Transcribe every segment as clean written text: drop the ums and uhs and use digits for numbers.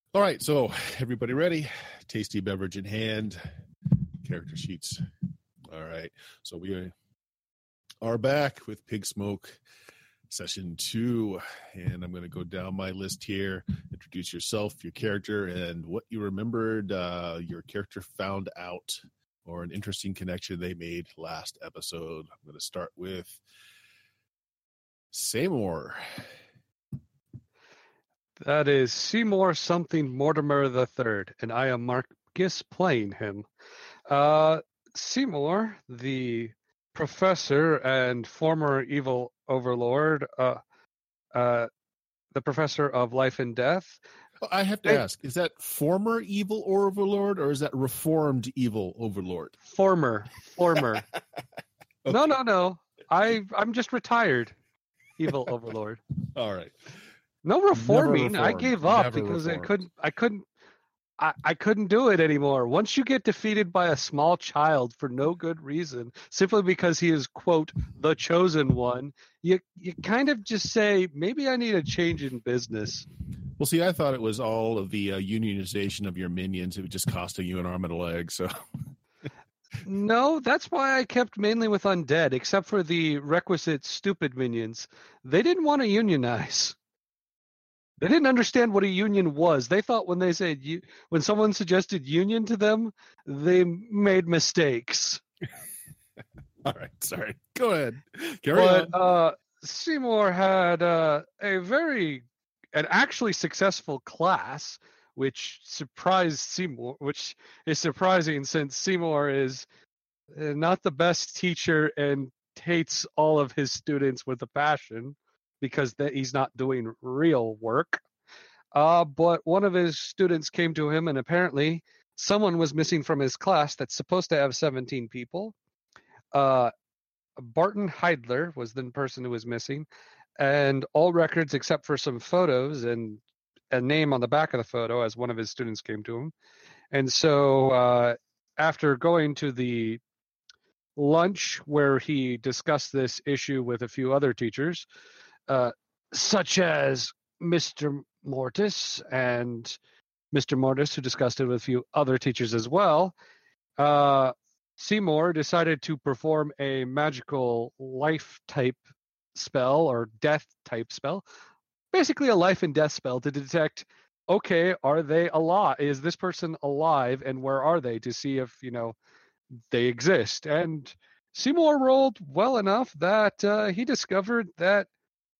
All right, so everybody ready? Tasty beverage in hand, character sheets. All right, so we are back with Pig Smoke Session 2, and I'm going to go down my list here. Introduce yourself, your character, and what you remembered your character found out, or an interesting connection they made last episode. I'm going to start with Seymour. That is Seymour something Mortimer III, and I am Marcus playing him. Seymour, the professor and former evil overlord, the professor of life and death. I have to ask, is that former evil overlord or is that reformed evil overlord? Former. Okay. No. I'm just retired evil overlord. All right. No reforming. I gave up because I couldn't do it anymore. Once you get defeated by a small child for no good reason, simply because he is, quote, the chosen one, you kind of just say, maybe I need a change in business. Well, see, I thought it was all of the unionization of your minions. It was just costing you an arm and a leg. So, no, that's why I kept mainly with undead, except for the requisite stupid minions. They didn't want to unionize. They didn't understand what a union was. They thought when they said when someone suggested union to them, they made mistakes. All right, sorry. Go ahead. Carry on. Seymour had an actually successful class, which surprised Seymour, which is surprising since Seymour is not the best teacher and hates all of his students with a passion, because he's not doing real work. But one of his students came to him, and apparently someone was missing from his class that's supposed to have 17 people. Barton Heidler was the person who was missing, and all records except for some photos and a name on the back of the photo as one of his students came to him. And so after going to the lunch where he discussed this issue with a few other teachers, such as Mr. Mortis and Mr. Mortis, who discussed it with a few other teachers as well, Seymour decided to perform a magical life type spell or death type spell, basically a life and death spell to detect, okay, are they alive? Is this person alive, and where are they, to see if, they exist. And Seymour rolled well enough that he discovered that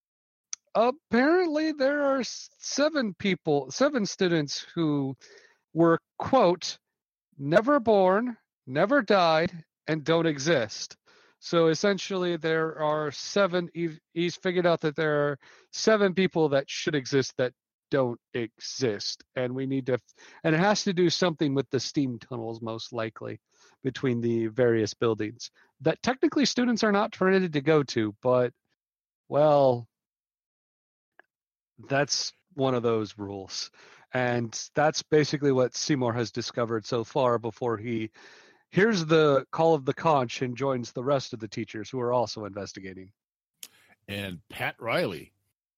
apparently there are 7 students who were, quote, never born, never died, and don't exist. So essentially there are 7, he's figured out that there are 7 people that should exist that don't exist. And we need to, and it has to do something with the steam tunnels, most likely, between the various buildings that technically students are not permitted to go to, but, well, that's one of those rules. And that's basically what Seymour has discovered so far before he hears the call of the conch and joins the rest of the teachers who are also investigating. And Pat Riley.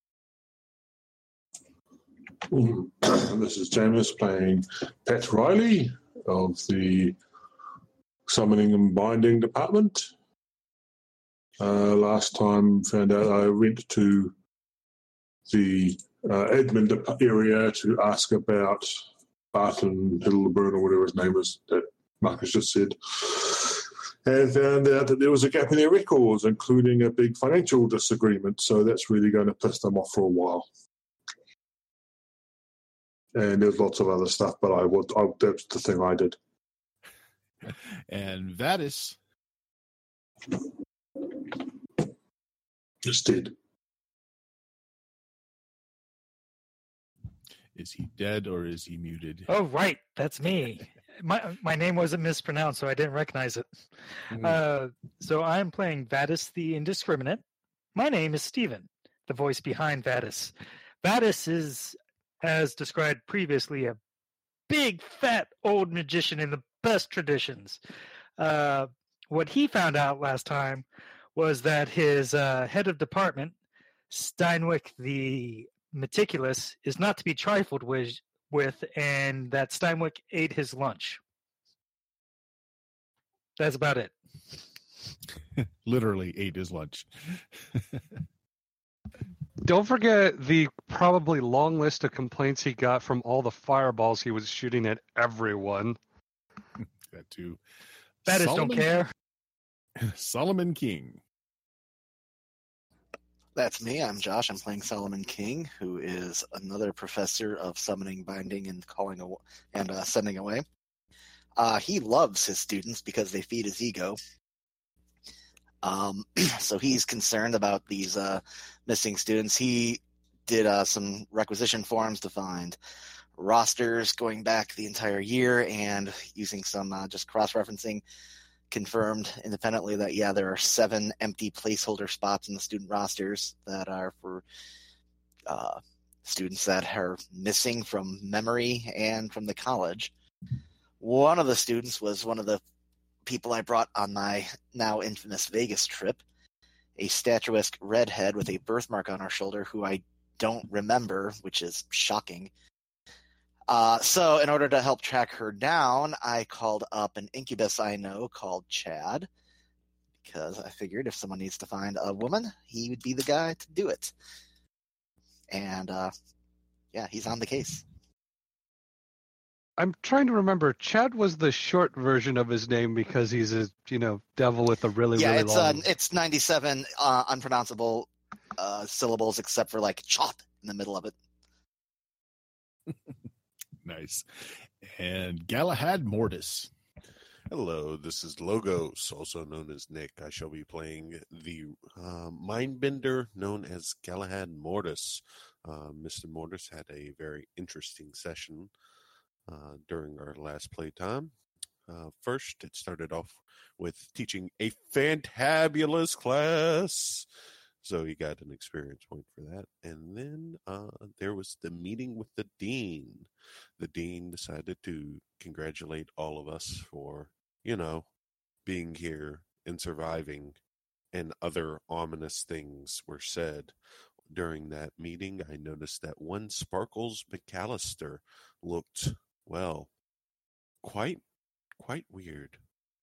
This is James playing Pat Riley of the Summoning and Binding Department. Last time found out I went to the admin area to ask about Barton Hildebrand, or whatever his name was that Marcus just said, and found out that there was a gap in their records, including a big financial disagreement. So that's really going to piss them off for a while. And there's lots of other stuff, but that's the thing I did. And Vadis. Just did. Is he dead or is he muted? Oh, right. That's me. My name wasn't mispronounced, so I didn't recognize it. So I'm playing Vadis the Indiscriminate. My name is Steven, the voice behind Vadis. Vadis is, as described previously, a big, fat, old magician in the best traditions. What he found out last time was that his head of department, Steinwick the Meticulous, is not to be trifled with with, and that Steinwick ate his lunch. That's about it. Literally ate his lunch. Don't forget the probably long list of complaints he got from all the fireballs he was shooting at everyone. That too. That is don't care. Solomon King. That's me. I'm Josh. I'm playing Solomon King, who is another professor of summoning, binding, and sending away. He loves his students because they feed his ego. So he's concerned about these missing students. He did some requisition forms to find rosters going back the entire year, and using some just cross-referencing, confirmed independently that, yeah, there are 7 empty placeholder spots in the student rosters that are for students that are missing from memory and from the college. One of the students was one of the people I brought on my now infamous Vegas trip, a statuesque redhead with a birthmark on her shoulder who I don't remember, which is shocking. So in order to help track her down, I called up an incubus I know called Chad, because I figured if someone needs to find a woman, he would be the guy to do it. And yeah, he's on the case. I'm trying to remember. Chad was the short version of his name because he's a devil with a really long. It's 97 unpronounceable syllables except for like chop in the middle of it. Nice. And Galahad Mortis. Hello, this is Logos, also known as Nick. I shall be playing the Mindbender known as Galahad Mortis. Mr. Mortis had a very interesting session during our last playtime. First, it started off with teaching a fantabulous class. So he got an experience point for that. And then there was the meeting with the dean. The dean decided to congratulate all of us for, being here and surviving. And other ominous things were said. During that meeting, I noticed that one Sparkles McAllister looked, well, quite weird.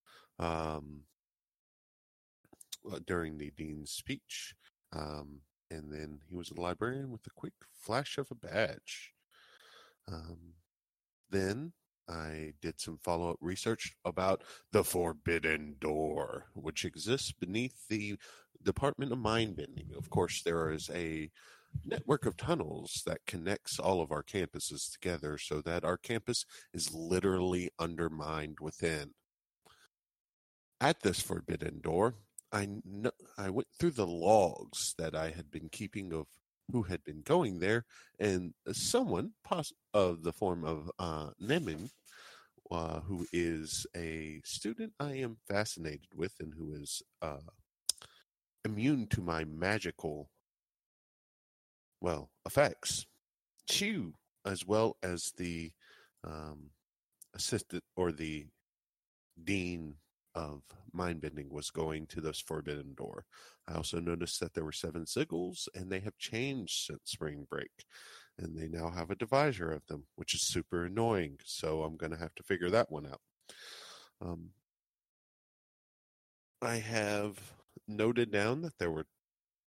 During the dean's speech. And then he was a librarian with a quick flash of a badge. Then I did some follow-up research about the Forbidden Door, which exists beneath the Department of Mindbending. Of course, there is a network of tunnels that connects all of our campuses together so that our campus is literally undermined within. At this Forbidden Door, I went through the logs that I had been keeping of who had been going there, and someone of the form of Nemin, who is a student I am fascinated with and who is immune to my magical, effects. She, as well as the assistant or the dean of Mindbending, was going to this Forbidden Door. I also noticed that there were 7 sigils, and they have changed since spring break. And they now have a divisor of them, which is super annoying. So I'm going to have to figure that one out. I have noted down that there were,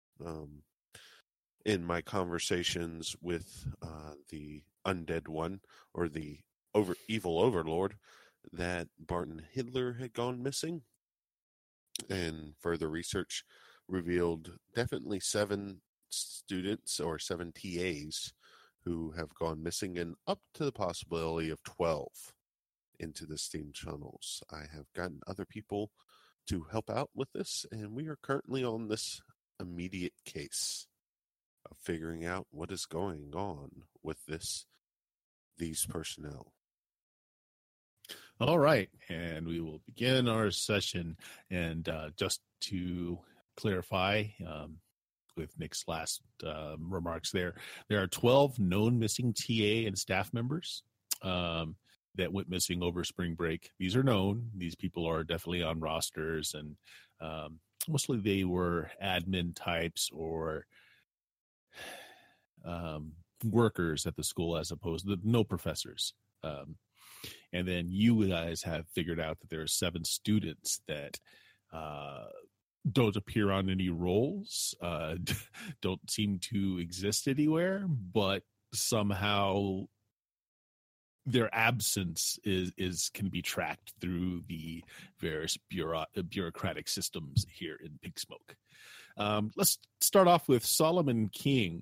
in my conversations with the undead one, or the evil overlord, that Barton Hitler had gone missing. And further research revealed definitely 7 students or 7 TAs who have gone missing, and up to the possibility of 12 into the steam tunnels. I have gotten other people to help out with this, and we are currently on this immediate case of figuring out what is going on with these personnel. All right, and we will begin our session. And just to clarify, with Nick's last remarks there are 12 known missing TA and staff members that went missing over spring break. These are known. These people are definitely on rosters, and mostly they were admin types or workers at the school as opposed to no professors. And then you guys have figured out that there are 7 students that don't appear on any rolls, don't seem to exist anywhere, but somehow their absence can be tracked through the various bureaucratic systems here in Pig Smoke. Let's start off with Solomon King.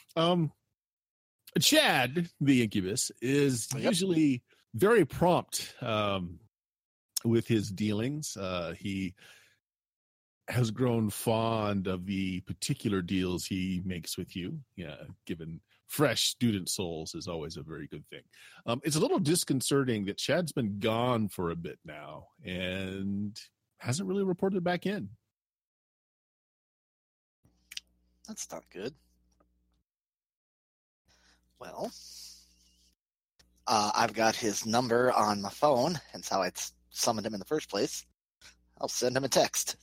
Chad, the incubus, is usually very prompt with his dealings. He has grown fond of the particular deals he makes with you. Yeah, given fresh student souls is always a very good thing. It's a little disconcerting that Chad's been gone for a bit now and hasn't really reported back in. That's not good. Well, I've got his number on my phone. That's how I summoned him in the first place. I'll send him a text.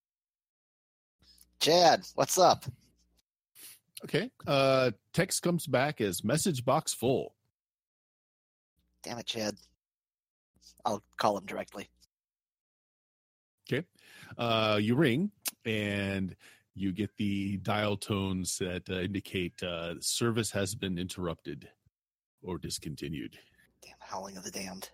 Chad, what's up? Okay. Text comes back as message box full. Damn it, Chad. I'll call him directly. Okay. You ring, and you get the dial tones that indicate service has been interrupted or discontinued. Damn howling of the damned.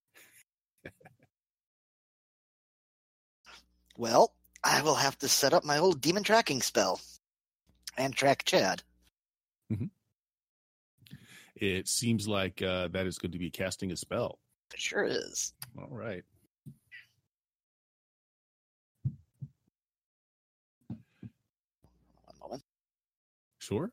Well, I will have to set up my old demon tracking spell and track Chad. Mm-hmm. It seems like that is going to be casting a spell. It sure is. All right. One moment. Sure.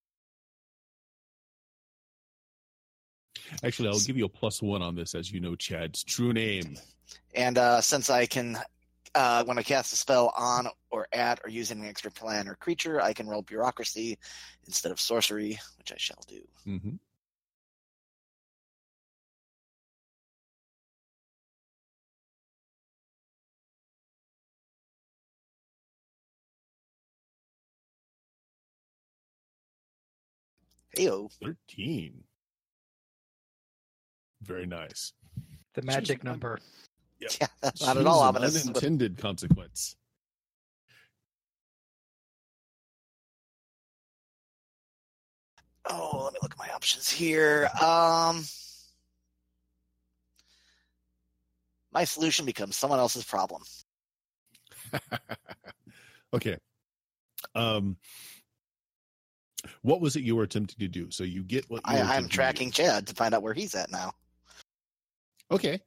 Actually, I'll give you a +1 on this, as you know Chad's true name. And since I can, when I cast a spell on or at or using an extra plan or creature, I can roll bureaucracy instead of sorcery, which I shall do. Mm-hmm. Heyo. 13. Very nice. The magic number. Yep. Yeah, that's not at all Choose an ominous. unintended consequence. Oh, let me look at my options here. My solution becomes someone else's problem. Okay. What was it you were attempting to do? So you get what you were I'm attempting to tracking do. Chad to find out where he's at now. Okay.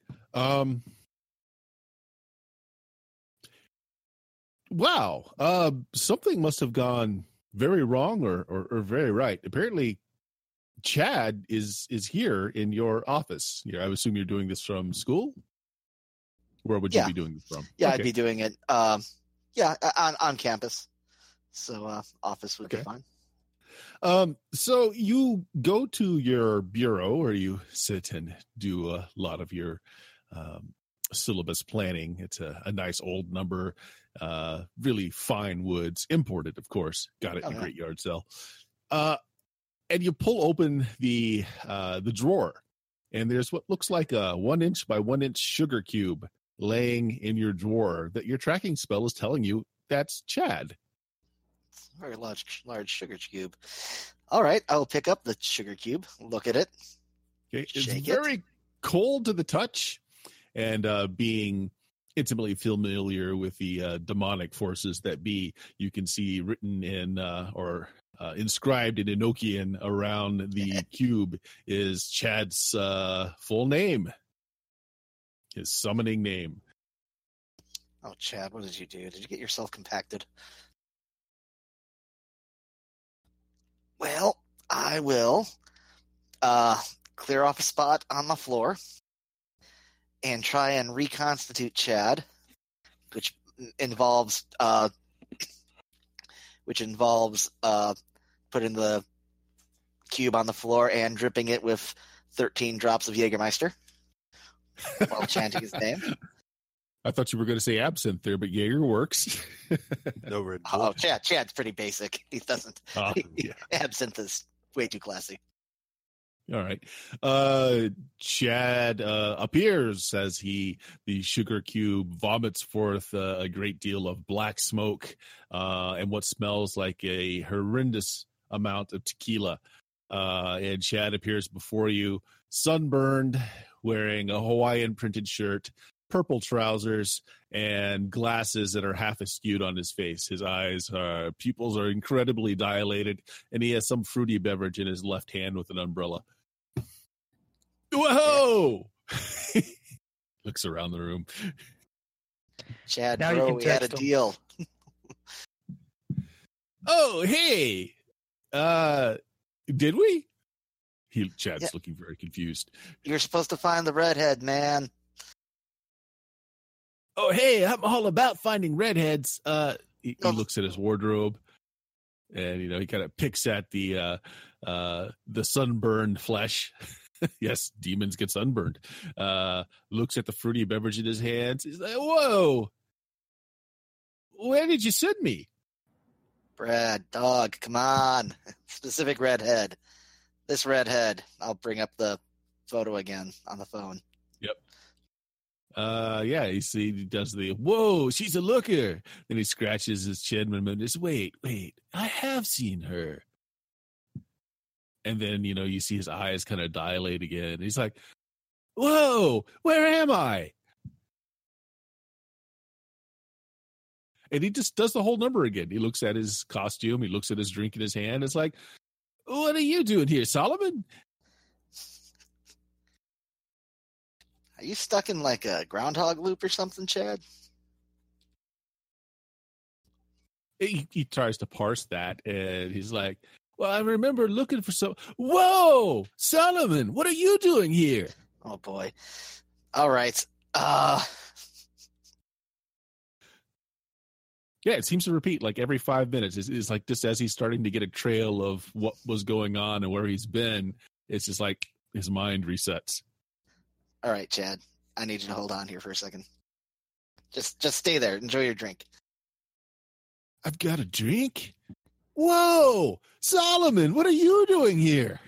Wow. Something must have gone very wrong or very right. Apparently, Chad is here in your office. I assume you're doing this from school? Where would you be doing this from? Yeah, Okay. I'd be doing it. On campus. So office would be fine. So you go to your bureau where you sit and do a lot of your syllabus planning. It's a nice old number, really fine woods, imported, of course. Got it in a great yard sale. And you pull open the drawer, and there's what looks like a 1 inch by 1 inch sugar cube laying in your drawer that your tracking spell is telling you that's Chad. It's a very large sugar cube. All right, I will pick up the sugar cube, look at it. Okay. It's Shake very cold to the touch, and being intimately familiar with the demonic forces that be, you can see written in or inscribed in Enochian around the cube is Chad's full name, his summoning name. Oh, Chad, what did you do? Did you get yourself compacted? Well, I will clear off a spot on the floor and try and reconstitute Chad, which involves putting the cube on the floor and dripping it with 13 drops of Jägermeister while chanting his name. I thought you were going to say absinthe there, but Jaeger works. No Red Bull. Oh, Chad's pretty basic. He doesn't. Yeah. Absinthe is way too classy. All right. Chad appears as the sugar cube vomits forth a great deal of black smoke and what smells like a horrendous amount of tequila. And Chad appears before you, sunburned, wearing a Hawaiian printed shirt, purple trousers, and glasses that are half askewed on his face. His pupils are incredibly dilated, and he has some fruity beverage in his left hand with an umbrella. Whoa! Looks around the room. Chad, Now you bro, can we had a text him. deal. Oh, hey! Did we? Chad's Yeah. looking very confused. You're supposed to find the redhead, man. Oh, hey, I'm all about finding redheads. He Oh. looks at his wardrobe, and he kind of picks at the sunburned flesh. Yes, demons get sunburned. Looks at the fruity beverage in his hands. He's like, "Whoa, where did you send me?" Brad, dog, come on. Specific redhead. This redhead. I'll bring up the photo again on the phone. Yeah, he does the "whoa, she's a looker." Then he scratches his chin and says, wait, I have seen her. And then, you see his eyes kind of dilate again. He's like, "Whoa, where am I?" And he just does the whole number again. He looks at his costume. He looks at his drink in his hand. It's like, "What are you doing here, Solomon?" Are you stuck in like a groundhog loop or something, Chad? He tries to parse that, and he's like, "Well, I remember looking for some." Whoa, Solomon, what are you doing here? Oh boy. All right. Yeah, it seems to repeat like every 5 minutes. It's like just as he's starting to get a trail of what was going on and where he's been, it's just like his mind resets. All right, Chad. I need you to hold on here for a second. Just stay there. Enjoy your drink. I've got a drink? Whoa, Solomon, what are you doing here?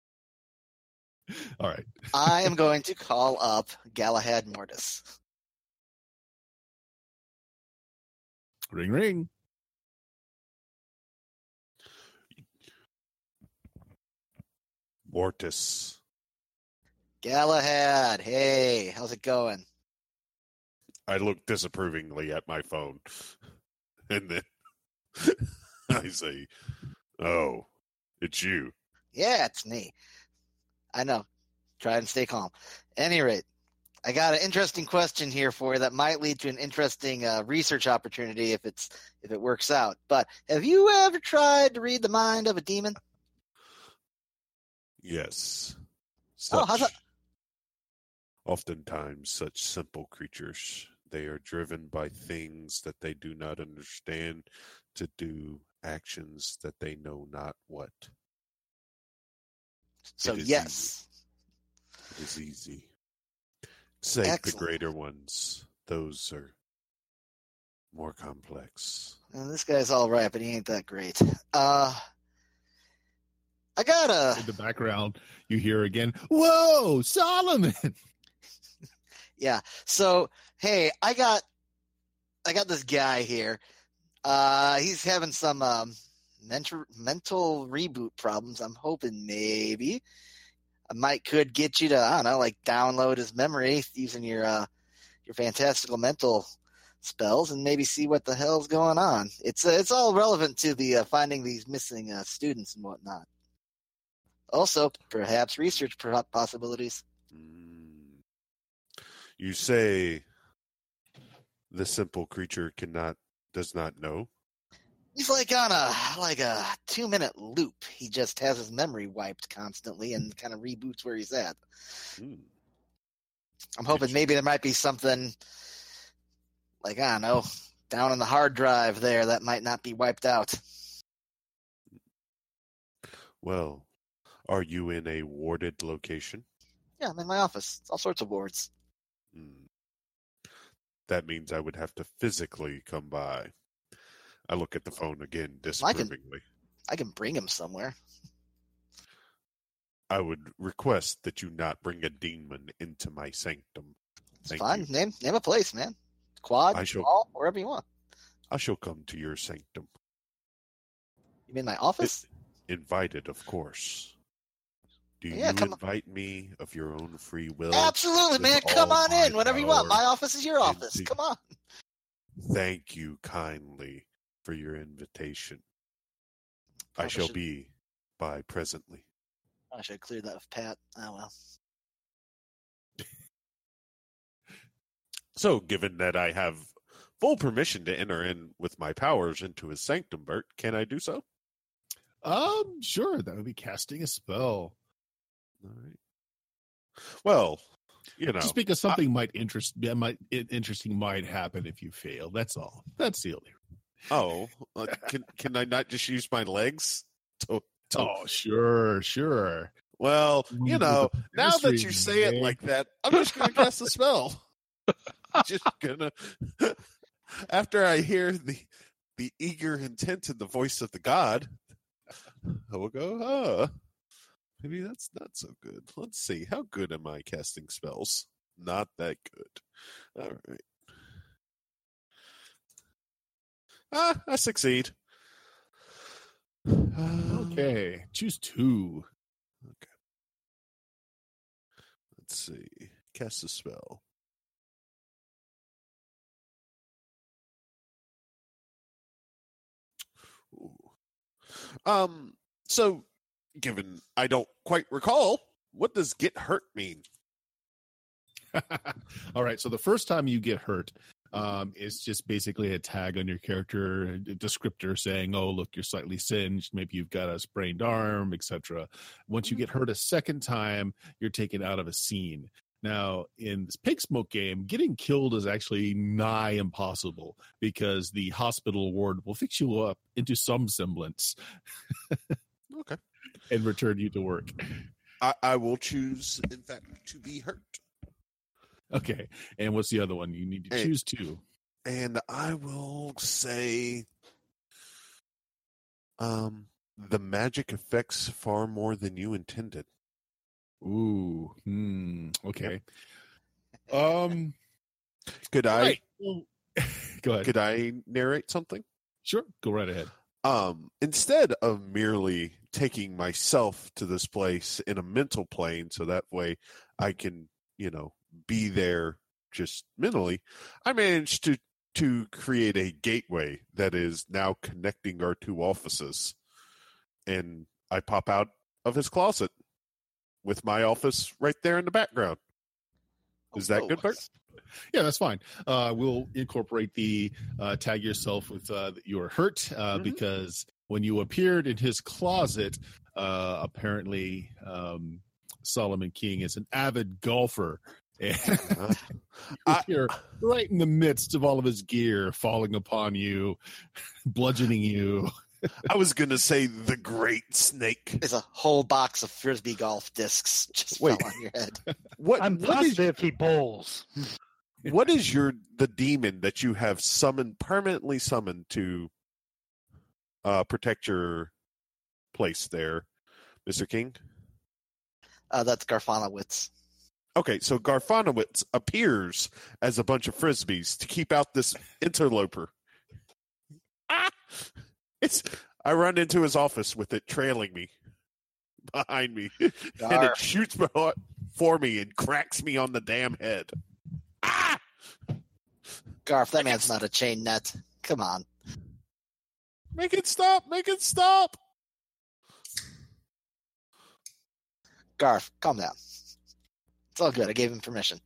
All right. I am going to call up Galahad Mortis. Ring, ring. Mortis. Galahad, hey, how's it going? I look disapprovingly at my phone. And then I say, "Oh, it's you." Yeah, it's me. I know. Try and stay calm. Any rate, I got an interesting question here for you that might lead to an interesting research opportunity if it works out. But have you ever tried to read the mind of a demon? Yes. Oh, how's that? Oftentimes, such simple creatures, they are driven by things that they do not understand to do actions that they know not what. So it is yes. It is easy. Save Excellent. the greater ones. Those are more complex. Well, this guy's all right, but he ain't that great. I got In the background, you hear again, "Whoa, Solomon." yeah. So hey, I got this guy here. He's having some mental reboot problems. I'm hoping maybe I could get you to, I don't know, like download his memory using your fantastical mental spells and maybe see what the hell's going on. It's all relevant to the finding these missing students and whatnot. Also, perhaps research possibilities. You say the simple creature does not know? He's like on a 2-minute loop. He just has his memory wiped constantly and kind of reboots where he's at. I'm hoping maybe there might be something like, I don't know, down in the hard drive there that might not be wiped out. Well, are you in a warded location? Yeah, I'm in my office. It's all sorts of wards. That means I would have to physically come by. I look at the phone again, disapprovingly. I can bring him somewhere. I would request that you not bring a demon into my sanctum. It's Thank fine. you. Name a place, man. Quad, I shall- hall, wherever you want. I shall come to your sanctum. You mean my office? Invited, of course. Do Yeah, you come on. invite me of your own free will? Absolutely, with man. Come all on in. my Whenever you want. power My office is your office. into- Come on. Thank you kindly for your invitation. I Probably shall should- be by presently. I should have cleared that with Pat. Oh, well. So, given that I have full permission to enter in with my powers into his sanctum, Bert, can I do so? Sure. That would be casting a spell. All right. Well, you know, Just because something interesting might happen if you fail. That's all. That's the only. can I not just use my legs? Oh, sure. Well, you know, now that you pedestrian, say it eh? like that, I'm just going to cast a spell. Just gonna. After I hear the eager intent in the voice of the god, I will go, maybe that's not so good. Let's see. How good am I casting spells? Not that good. All right. I succeed. Okay. Choose 2. Okay. Let's see. Cast a spell. Ooh. So, given I don't quite recall, what does get hurt mean? All right. So the first time you get hurt, it's just basically a tag on your character, a descriptor saying, "Oh, look, you're slightly singed. Maybe you've got a sprained arm, etc." Once you get hurt a second time, you're taken out of a scene. Now, in this Pig Smoke game, getting killed is actually nigh impossible because the hospital ward will fix you up into some semblance Okay. and return you to work. I will choose, in fact, to be hurt. Okay. And what's the other one? You need to Hey. choose 2. And I will say the magic affects far more than you intended. Ooh. Okay. Could I Right. Well, go ahead. could I narrate something? Sure. Go right ahead. Instead of merely taking myself to this place in a mental plane so that way I can, be there just mentally, I managed to create a gateway that is now connecting our 2 offices. And I pop out of his closet with my office right there in the background. Is that good, Bert? Yeah, that's fine. We'll incorporate the tag yourself with you're hurt because when you appeared in his closet, apparently Solomon King is an avid golfer. And you're right in the midst of all of his gear falling upon you, bludgeoning you. I was going to say the Great Snake. There's a whole box of Frisbee golf discs just Wait. fell on your head. I'm What is positive he bowls. what is the demon that you have permanently summoned to protect your place there, Mr. King? That's Garfanowitz. Okay, so Garfanowitz appears as a bunch of frisbees to keep out this interloper. I run into his office with it trailing me behind me, and it shoots for me and cracks me on the damn head. Garf, that man's not a chain net. Come on. Make it stop! Make it stop! Garf, calm down. It's all good. I gave him permission.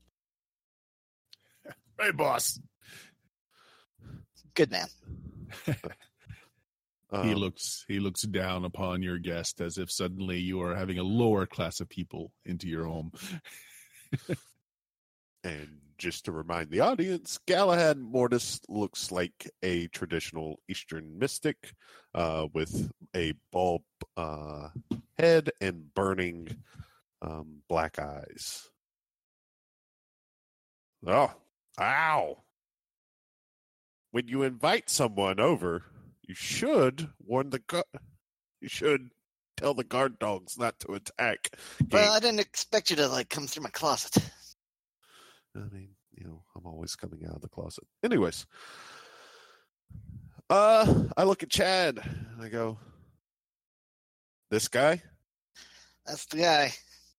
Hey, boss. Good man. He looks down upon your guest as if suddenly you are having a lower class of people into your home. And just to remind the audience, Galahad Mortis looks like a traditional Eastern mystic with a bulb head and burning black eyes. Oh, ow. When you invite someone over, you should tell the guard dogs not to attack. Well, I didn't expect you to like come through my closet. I mean, I'm always coming out of the closet. Anyways, I look at Chad and I go, "This guy?" That's the guy.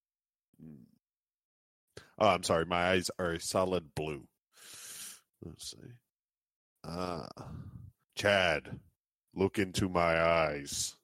Oh, I'm sorry. My eyes are a solid blue. Let's see. Chad, look into my eyes.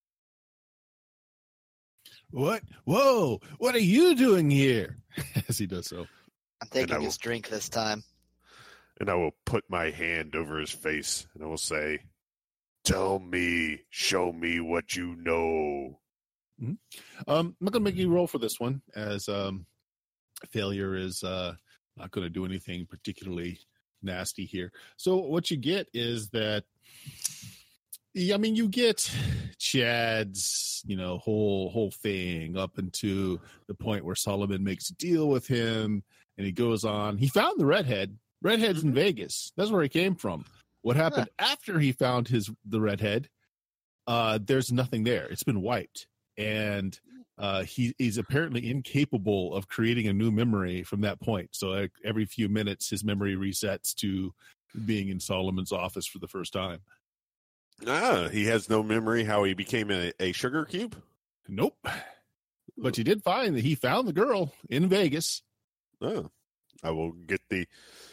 What? Whoa! What are you doing here? As he does so. I'm taking his drink this time. And I will put my hand over his face and I will say, "Tell me, show me what you know." Mm-hmm. I'm not going to make you roll for this one, as failure is not going to do anything particularly nasty here. So what you get is that, I mean, you get Chad's, whole thing up into the point where Solomon makes a deal with him, and he goes on. He found the redhead. Redhead's in Vegas. That's where he came from. What happened after he found the redhead? There's nothing there. It's been wiped. And he's apparently incapable of creating a new memory from that point. So every few minutes, his memory resets to being in Solomon's office for the first time. He has no memory how he became a sugar cube? Nope. But you did find that he found the girl in Vegas. Oh, I will get the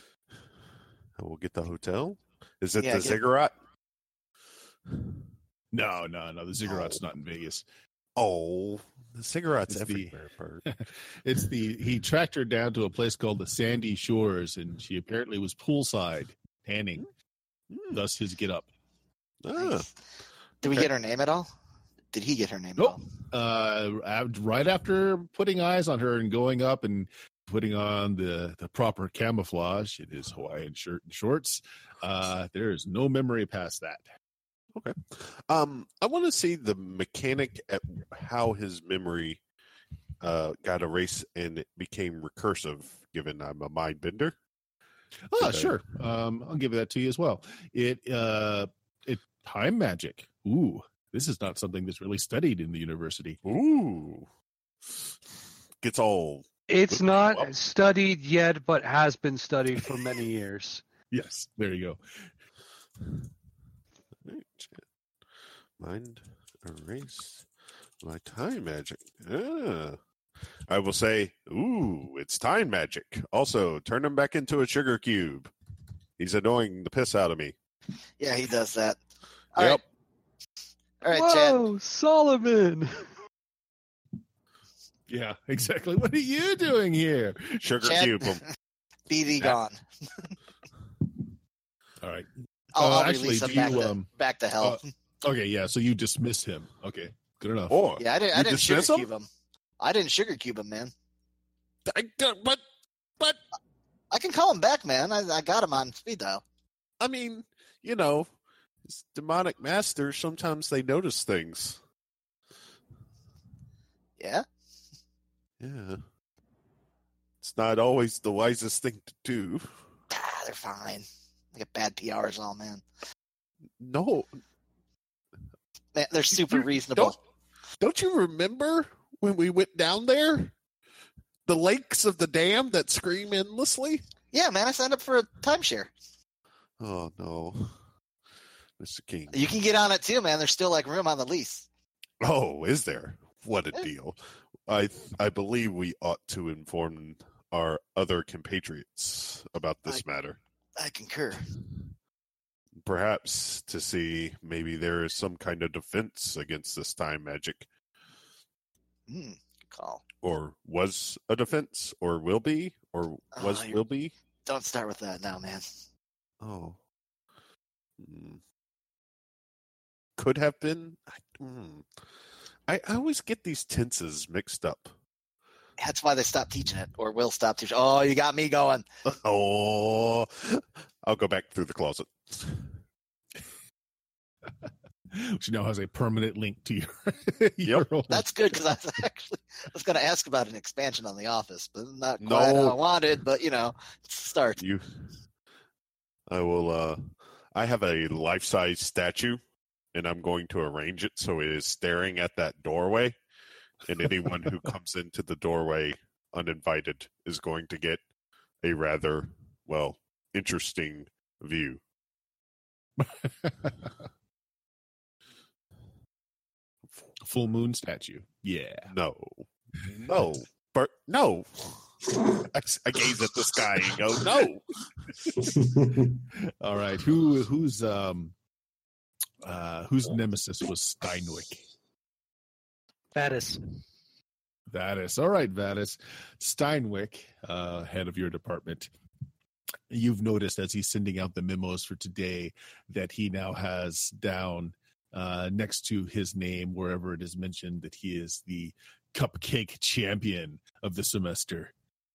hotel. Is it the ziggurat? No. The ziggurat's not in Vegas. Oh, the ziggurat's everywhere. He tracked her down to a place called the Sandy Shores, and she apparently was poolside tanning. Thus his get up. Nice. Did we get her name at all? Did he get her name Nope. at all? Right after putting eyes on her and going up and putting on the proper camouflage in his Hawaiian shirt and shorts, there is no memory past that. Okay. I want to see the mechanic at how his memory got erased and it became recursive, given I'm a mind bender. Oh, sure. I'll give that to you as well. It time magic. Ooh, this is not something that's really studied in the university. Ooh. Gets all... It's not studied yet, but has been studied for many years. Yes, there you go. Mind erase my time magic. I will say, ooh, it's time magic. Also, turn him back into a sugar cube. He's annoying the piss out of me. Yeah, he does that. Yep. All right, Whoa, Chad. Solomon. Yeah, exactly. What are you doing here? Sugar Chad, cube him. BD gone. All right. I'll actually, release him back to hell. Okay, yeah. So you dismissed him. Okay, good enough. Or Yeah, I didn't sugar dismiss him? cube him. I didn't sugar cube him, man. But I can call him back, man. I got him on speed dial. I mean, his demonic masters, sometimes they notice things. Yeah? Yeah. It's not always the wisest thing to do. They're fine. They get bad PR is all, man. No. Man, they're super reasonable. Don't you remember when we went down there? The lakes of the dam that scream endlessly? Yeah, man, I signed up for a timeshare. Oh, no. Mr. King. You can get on it too, man. There's still like room on the lease. Oh, is there? What a Yeah. deal. I believe we ought to inform our other compatriots about this matter. I concur. Perhaps to see maybe there is some kind of defense against this time magic. Good call. Or was a defense, or will be, or will be. Don't start with that now, man. Oh. Could have been. I always get these tenses mixed up. That's why they stopped teaching it, or will stop teaching. Oh, you got me going. Oh, I'll go back through the closet. Which now has a permanent link to your old. That's good, because I was going to ask about an expansion on The Office, but not quite how I wanted, but, it's a start. I will, I have a life-size statue and I'm going to arrange it so it is staring at that doorway, and anyone who comes into the doorway uninvited is going to get a rather, well, interesting view. Full moon statue. Yeah. No. No. No. I gaze at the sky and go, no. All right. Whose nemesis was Steinwick? Vadis. Vadis. All right, Vadis. Steinwick, head of your department. You've noticed as he's sending out the memos for today that he now has down next to his name, wherever it is mentioned, that he is the cupcake champion of the semester.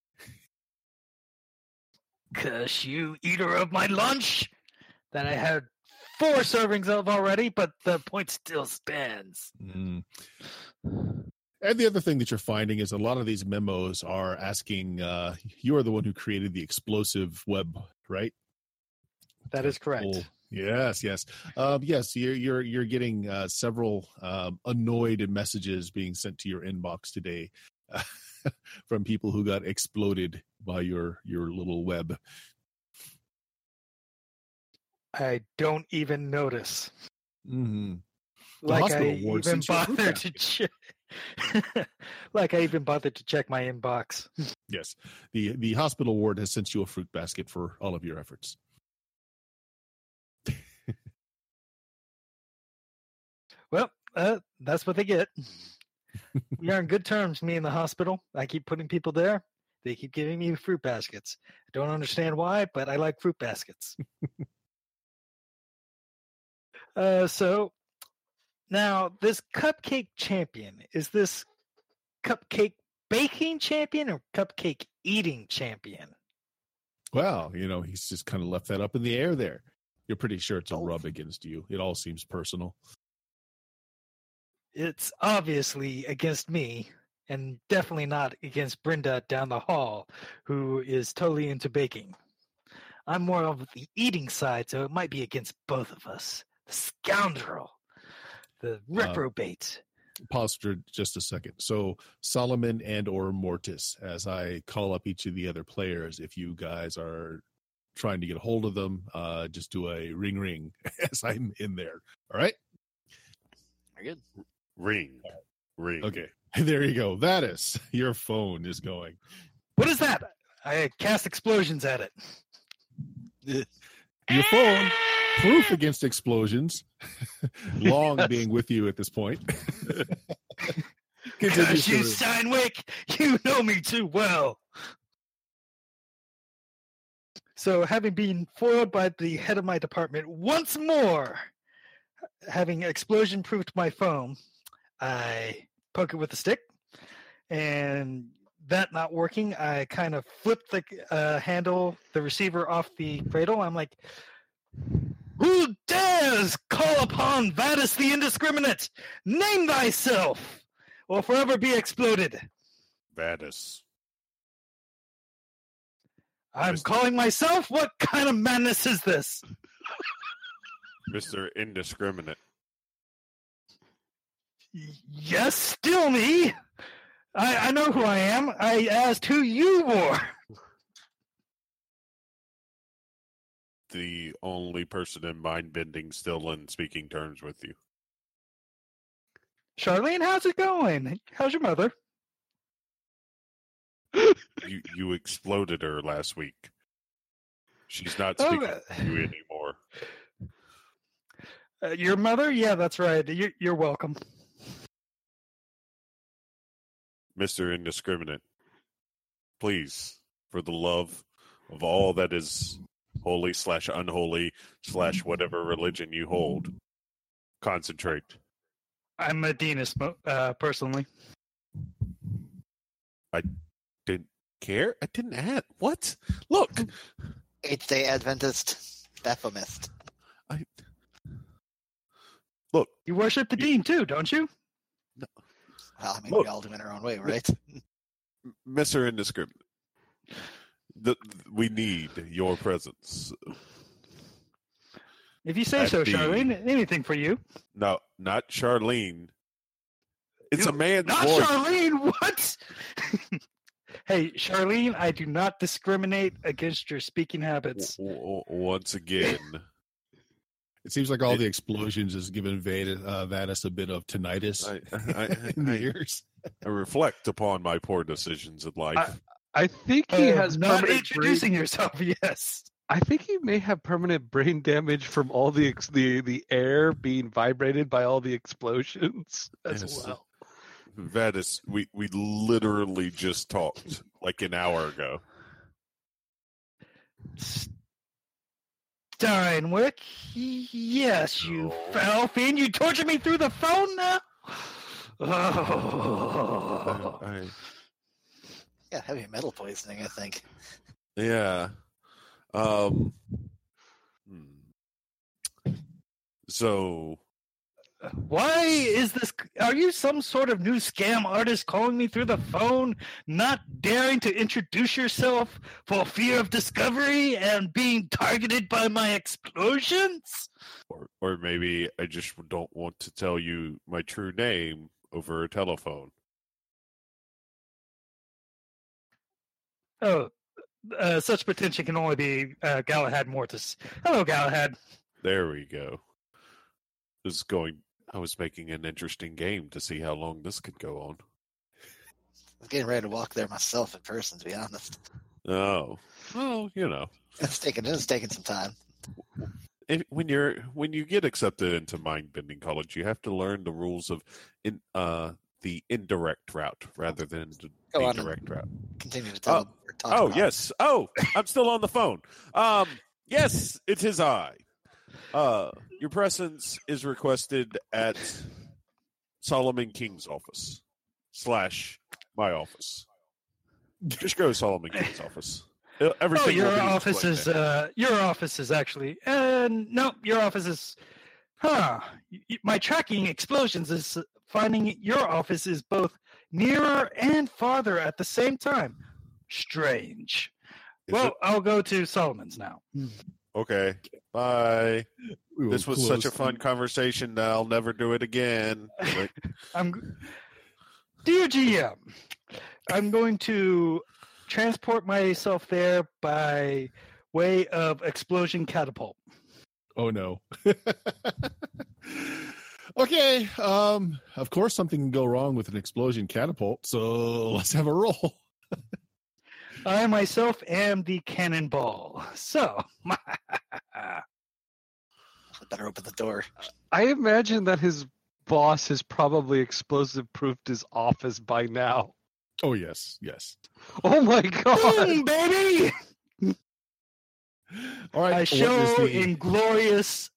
Curse you, eater of my lunch, that I had 4 servings of already, but the point still stands. Mm. And the other thing that you're finding is a lot of these memos are asking, you are the one who created the explosive web, right? That is correct. Oh, yes. Yes. You're getting several annoyed messages being sent to your inbox today from people who got exploded by your little web. I don't even notice. Mm-hmm. Like I even bothered to check. Like I even bothered to check my inbox. Yes, the hospital ward has sent you a fruit basket for all of your efforts. Well, that's what they get. We are on good terms, me and the hospital. I keep putting people there. They keep giving me fruit baskets. I don't understand why, but I like fruit baskets. So now this cupcake champion, is this cupcake baking champion or cupcake eating champion? Well, he's just kind of left that up in the air there. You're pretty sure it's a rub against you. It all seems personal. It's obviously against me, and definitely not against Brenda down the hall, who is totally into baking. I'm more of the eating side, so it might be against both of us. The scoundrel. The reprobate. Pause for just a second. So Solomon and or Mortis, as I call up each of the other players, if you guys are trying to get a hold of them, just do a ring as I'm in there. All right? Very good. Ring. Okay. There you go. Vadis, your phone is going. What is that? I cast explosions at it. Your phone, proof against explosions, long being with you at this point. Because you, Steinwick, you know me too well. So, having been foiled by the head of my department once more, having explosion-proofed my phone, I poke it with a stick, and that not working, I kind of flip the handle, the receiver off the cradle. I'm like, who dares call upon Vadis the Indiscriminate? Name thyself, or forever be exploded. Vadis. I'm calling myself? What kind of madness is this? Mr. Indiscriminate. Yes, still me. I know who I am. I asked who you were. The only person in mind bending still in speaking terms with you. Charlene, how's it going? How's your mother? You exploded her last week. She's not speaking to you anymore. Your mother? Yeah, that's right. You're welcome. Mr. Indiscriminate, please, for the love of all that is holy / unholy / whatever religion you hold, concentrate. I'm a Deanist, personally. I didn't care. I didn't add. What? Look. Eighth-day Adventist Baphomet. Look. You worship the Dean too, don't you? No. Well, I mean, Look. we all do in our own way, right? Mr. Indiscriminate, we need your presence. If you say so, Charlene, anything for you. No, not Charlene. It's a man's Not voice. Charlene, what? Hey, Charlene, I do not discriminate against your speaking habits. Once again. It seems like all the explosions has given Vadis a bit of tinnitus in the ears. I reflect upon my poor decisions in life. I think he has not permanent introducing yourself, yes. I think he may have permanent brain damage from all the air being vibrated by all the explosions as Yes. well. Vadis, we literally just talked like an hour ago. Steinwick, yes, you foul fiend. You tortured me through the phone now? Oh. Yeah, heavy metal poisoning, I think. Yeah. So Why is this? Are you some sort of new scam artist calling me through the phone, not daring to introduce yourself for fear of discovery and being targeted by my explosions? or maybe I just don't want to tell you my true name over a telephone. Oh, such pretension can only be Galahad Mortis. Hello, Galahad. There we go. I was making an interesting game to see how long this could go on. I was getting ready to walk there myself in person, to be honest. Oh, well, you know, It's taking some time. when you get accepted into mind bending college, you have to learn the rules of the indirect route rather than Go the on. direct route. Continue to tell. or talk Oh about. yes. Oh, I'm still on the phone. Yes, it is I. Your presence is requested at Solomon King's office / my office. Just go to Solomon King's office. Everything. your will be office explained is there. your office is actually no, your office is my tracking explosions is finding your office is both nearer and farther at the same time. Strange. Is Well, it? I'll go to Solomon's now. Okay. Bye. We will This was such a close fun conversation that I'll never do it again. Like, Dear GM, I'm going to transport myself there by way of explosion catapult. Oh no. Okay. Of course something can go wrong with an explosion catapult, so let's have a roll. I myself am the cannonball. So, I better open the door. I imagine that his boss has probably explosive proofed his office by now. Oh yes, yes. Oh my god! boom, baby! All right. I what show is the- inglorious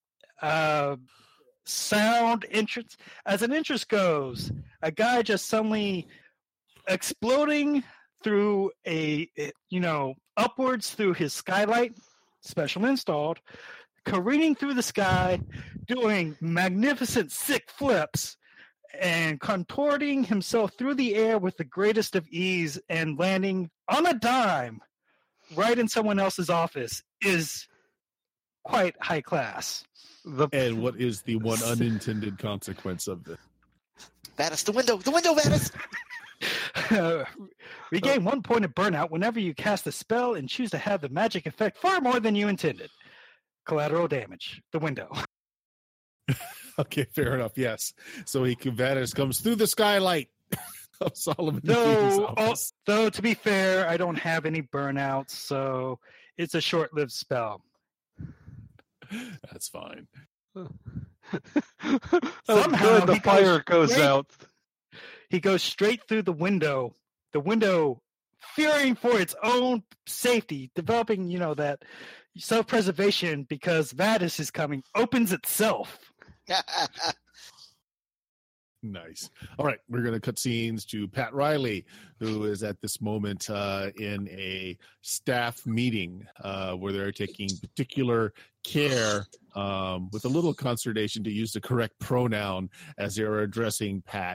sound entrance. As an entrance goes, a guy just suddenly exploding through upwards through his skylight, special installed, careening through the sky, doing magnificent sick flips, and contorting himself through the air with the greatest of ease and landing on a dime right in someone else's office is quite high class. And what is the one unintended consequence of this? Vadis, the window, Vadis! Regain 1 point of burnout whenever you cast a spell and choose to have the magic effect far more than you intended. Collateral damage. The window. Okay, fair enough. Yes. So Vadis comes through the skylight of Solomon King's office. Though, to be fair, I don't have any burnouts, so it's a short-lived spell. That's fine. Somehow Good, the he goes fire goes straight- out. He goes straight through the window, fearing for its own safety, developing, that self-preservation because Vadis is coming, opens itself. Nice. All right, we're going to cut scenes to Pat Riley, who is at this moment in a staff meeting where they're taking particular care with a little consternation to use the correct pronoun as they are addressing Pat.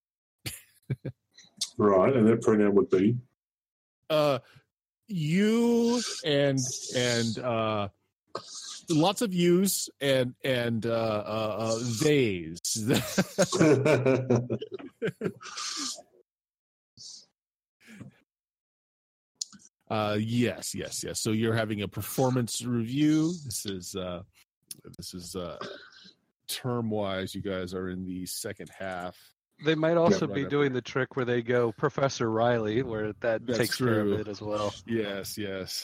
Right, and that pronoun would be? You and lots of yous and theys. Yes. So you're having a performance review. This is term wise. You guys are in the second half. They might also right be up doing there. the trick where they go Professor Riley, where that That's takes care true. of it as well. Yes.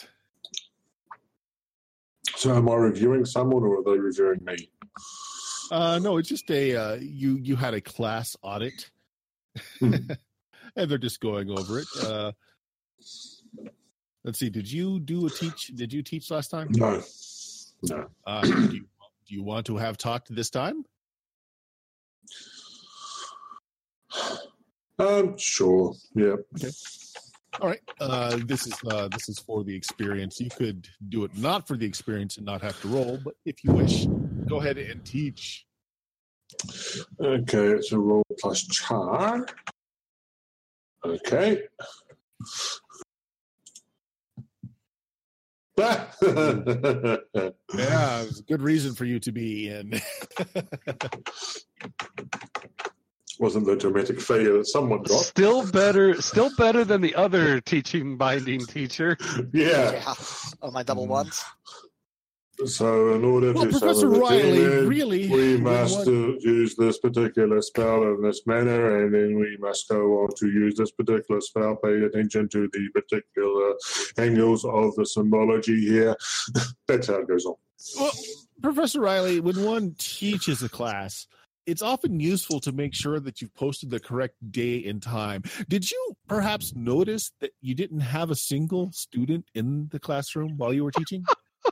So am I reviewing someone or are they reviewing me? No, it's just a you had a class audit, and they're just going over it. Let's see. Did you teach last time? No. Do you want to have talked this time? Sure. Yeah. Okay. All right. This is for the experience. You could do it not for the experience and not have to roll, but if you wish, go ahead and teach. Okay, it's a roll plus char. Okay. Yeah, it's a good reason for you to be in. Wasn't the dramatic failure that someone got? Still better than the other teaching binding teacher. Yeah. Oh, my double ones. So in order Well, to Professor summon the Riley, demon, really, we we must want- use this particular spell in this manner, and then we must go on to use this particular spell, pay attention to the particular angles of the symbology here. That's how it goes on. Well, Professor Riley, when one teaches a class, it's often useful to make sure that you've posted the correct day and time. Did you perhaps notice that you didn't have a single student in the classroom while you were teaching?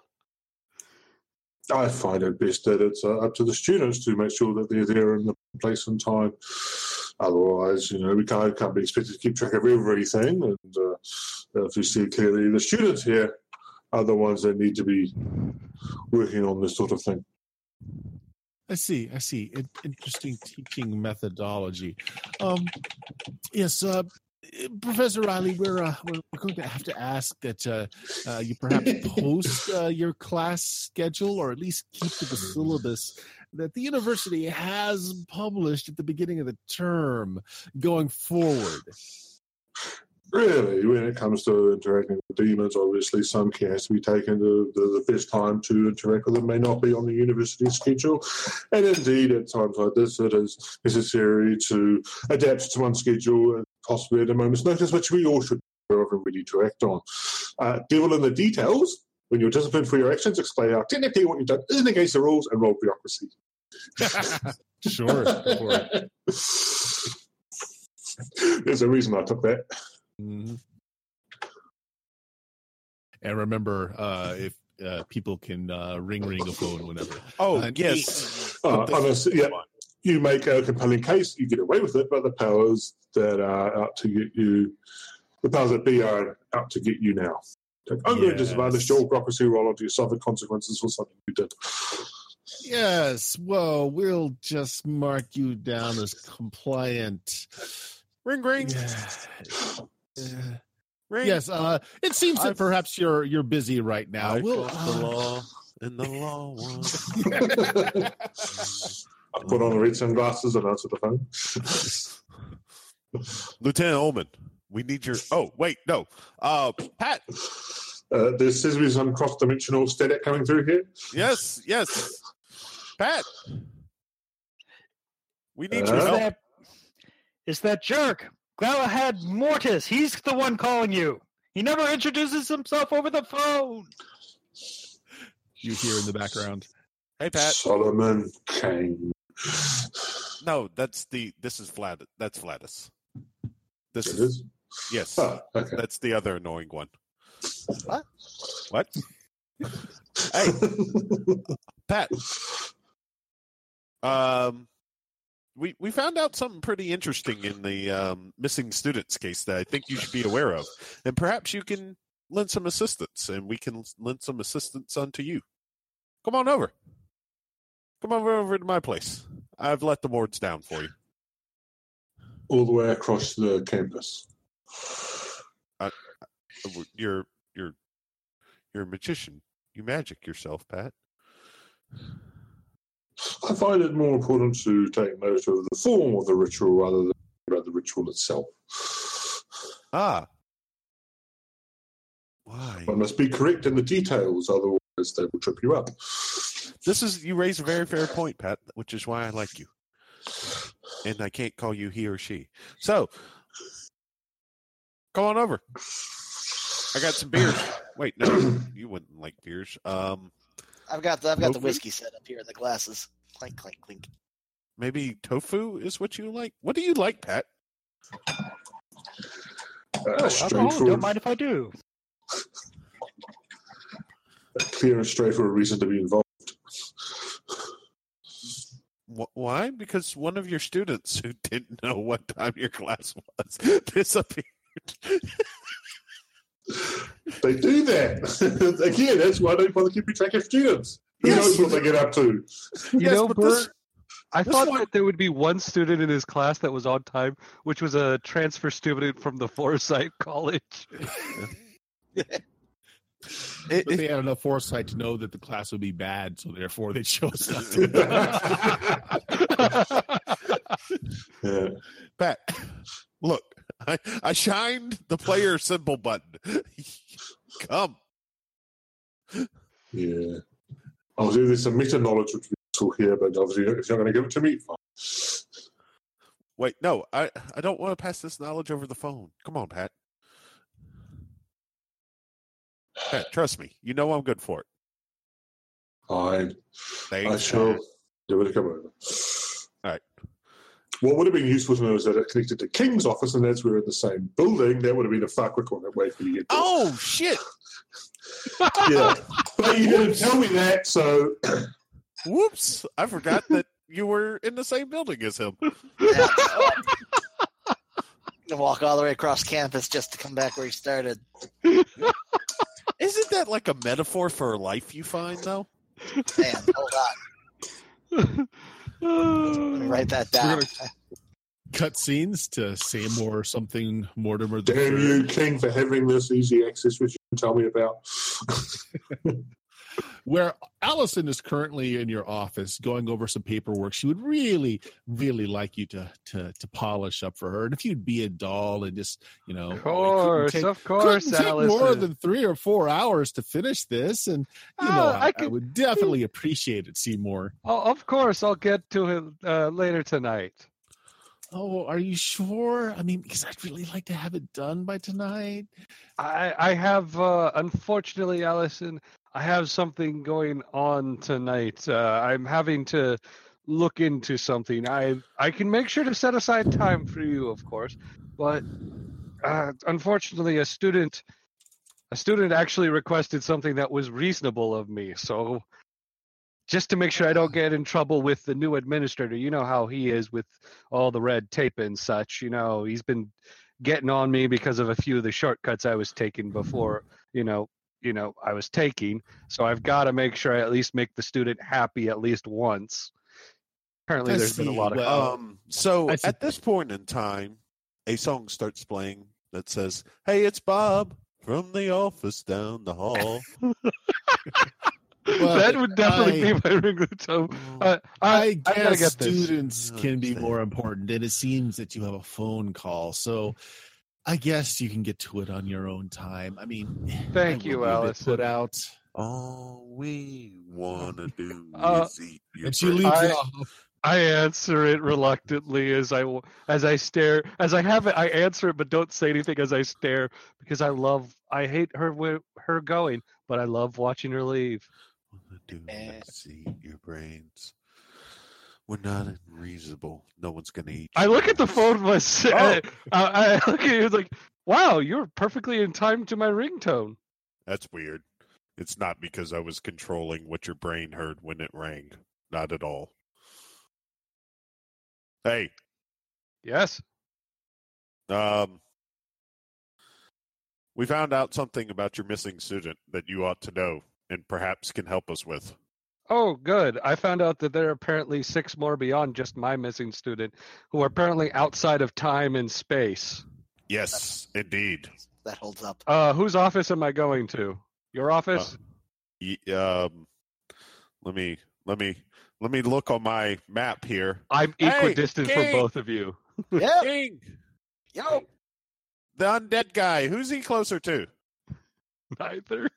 I find it best that it's up to the students to make sure that they're there in the place and time. Otherwise, we can't be expected to keep track of everything. And if you see clearly, the students here are the ones that need to be working on this sort of thing. I see. Interesting teaching methodology. Yes, Professor Riley, we're going to have to ask that you perhaps post your class schedule, or at least keep to the syllabus that the university has published at the beginning of the term going forward. Really, when it comes to interacting with demons, obviously some care has to be taken. The best time to interact with them may not be on the university schedule. And indeed, at times like this, it is necessary to adapt to one's schedule, and possibly at a moment's notice, which we all should be aware of and ready to act on. Devil in the details. When you're disciplined for your actions, explain out technically what you've done isn't against the rules, and roll bureaucracy. Sure. There's a reason I took that. Mm-hmm. And remember, if people can ring a phone whenever. Oh, And yes. Honestly, yeah, you make a compelling case, you get away with it, but the powers that are out to get you, the powers that be are out to get you now. Take ongoing disadvantage, your bureaucracy roll onto your suffered consequences for something you did. Yes, well, we'll just mark you down as compliant. Ring, ring. Ring. Yes, it seems that perhaps you're busy right now. I We'll, broke the law, and the law won. I put on the red sunglasses and answer the phone. Lieutenant Ullman, we need your. Oh, wait, no. Pat. There seems to be some cross-dimensional static coming through here. Yes. Pat. We need your help. It's that jerk, Galahad Mortis. He's the one calling you. He never introduces himself over the phone. you hear in the background. Hey, Pat. Solomon Kane. No, this is Vlad. That's Vladis. This It is? Yes. Oh, okay. That's the other annoying one. What? Hey, Pat. We found out something pretty interesting in the missing students case that I think you should be aware of, and perhaps you can lend some assistance, and we can lend some assistance unto you. Come on over. Come over to my place. I've let the wards down for you. All the way across the campus. You're a magician. You magic yourself, Pat. I find it more important to take note of the form of the ritual rather than about the ritual itself. Ah. Why? One must be correct in the details, otherwise they will trip you up. You raise a very fair point, Pat, which is why I like you. And I can't call you he or she. So, come on over. I got some beers. Wait, no, you wouldn't like beers. I've got the whiskey set up here in the glasses. Clink, clink, clink. Maybe tofu is what you like? What do you like, Pat? Alcohol, Straightforward. don't mind if I do. A clear and straightforward reason to be involved. Why? Because one of your students who didn't know what time your class was disappeared. They do that. Again, that's why I don't bother keeping track of students. Who knows what they get up to? You know, but Bert, I this thought one- that there would be one student in his class that was on time, which was a transfer student from the Forsyth College. But they had enough foresight to know that the class would be bad, so therefore they chose not to. Yeah. Pat, look, I shined the player symbol button. Come. Yeah. Obviously, there's some meta knowledge which we talk here, but obviously, if you're not going to give it to me, fine. Wait, no, I don't want to pass this knowledge over the phone. Come on, Pat. Pat, trust me. You know I'm good for it. Fine. Thanks, I shall Pat. do it. Come over. All right. What would have been useful to know is that it connected to King's office, and as we're in the same building, that would have been a far quicker way for you to get there. Oh, shit. Yeah. But you didn't tell me that, so Whoops. I forgot that you were in the same building as him. Yeah. Gonna walk all the way across campus just to come back where he started. Isn't that like a metaphor for life you find, though? Man, hold on. Let me write that down. Cut scenes to Seymour or something, Mortimer the damn Third. you, King, for having this easy access, which you can tell me about. Where Allison is currently in your office going over some paperwork she would really, really like you to polish up for her. And if you'd be a doll and just, Of course, couldn't Allison. take more than 3 or 4 hours to finish this. And, I would definitely appreciate it, Seymour. Oh, of course, I'll get to it later tonight. Oh, are you sure? I mean, because I'd really like to have it done by tonight. I have, unfortunately, Allison, I have something going on tonight. I'm having to look into something. I can make sure to set aside time for you, of course, but unfortunately, a student actually requested something that was reasonable of me. So, just to make sure I don't get in trouble with the new administrator, you know how he is with all the red tape and such. You know, he's been getting on me because of a few of the shortcuts I was taking before. I was taking. So I've got to make sure I at least make the student happy at least once. Apparently, I there's been a see. lot of. Well, So I see. at this point in time, a song starts playing that says, "Hey, it's Bob from the office down the hall." Well, that would definitely be my ringtone. I gotta guess get this. students can be more important, and it seems that you have a phone call. So I guess you can get to it on your own time. I mean, Thank I you, will be a bit Allison. Put out, All we wanna do is eat your and she brains. leaves off. I answer it reluctantly as I stare. As I have it, I answer it, but don't say anything as I stare because I hate her going, but I love watching her leave. Wanna do is eat your brains. We're not unreasonable. No one's gonna eat. I your look at the brains. phone. I look at you like, wow, you're perfectly in time to my ringtone. That's weird. It's not because I was controlling what your brain heard when it rang. Not at all. Hey, Yes. we found out something about your missing student that you ought to know and perhaps can help us with. Oh, good. I found out that there are apparently 6 more beyond just my missing student who are apparently outside of time and space. Yes, indeed. That holds up. Whose office am I going to? Your office? Let me Let me look on my map here. I'm equidistant from both of you. Yeah. King, Yo. the undead guy. Who's he closer to? Neither.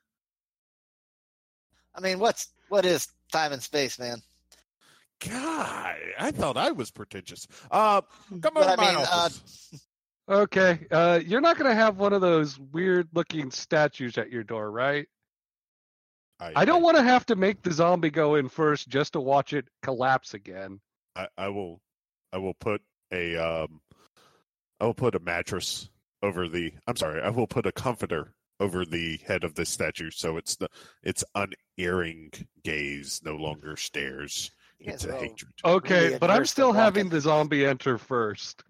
I mean, what is time and space, man? God, I thought I was pretentious. Come But on, I my mean, office. Okay. You're not gonna have one of those weird looking statues at your door, right? I don't want to have to make the zombie go in first just to watch it collapse again. I will put a mattress over the. I'm sorry. I will put a comforter over the head of the statue, so it's unerring gaze no longer stares Yes, into well, hatred. Okay, Really but I'm adverse to still having walking. the zombie enter first.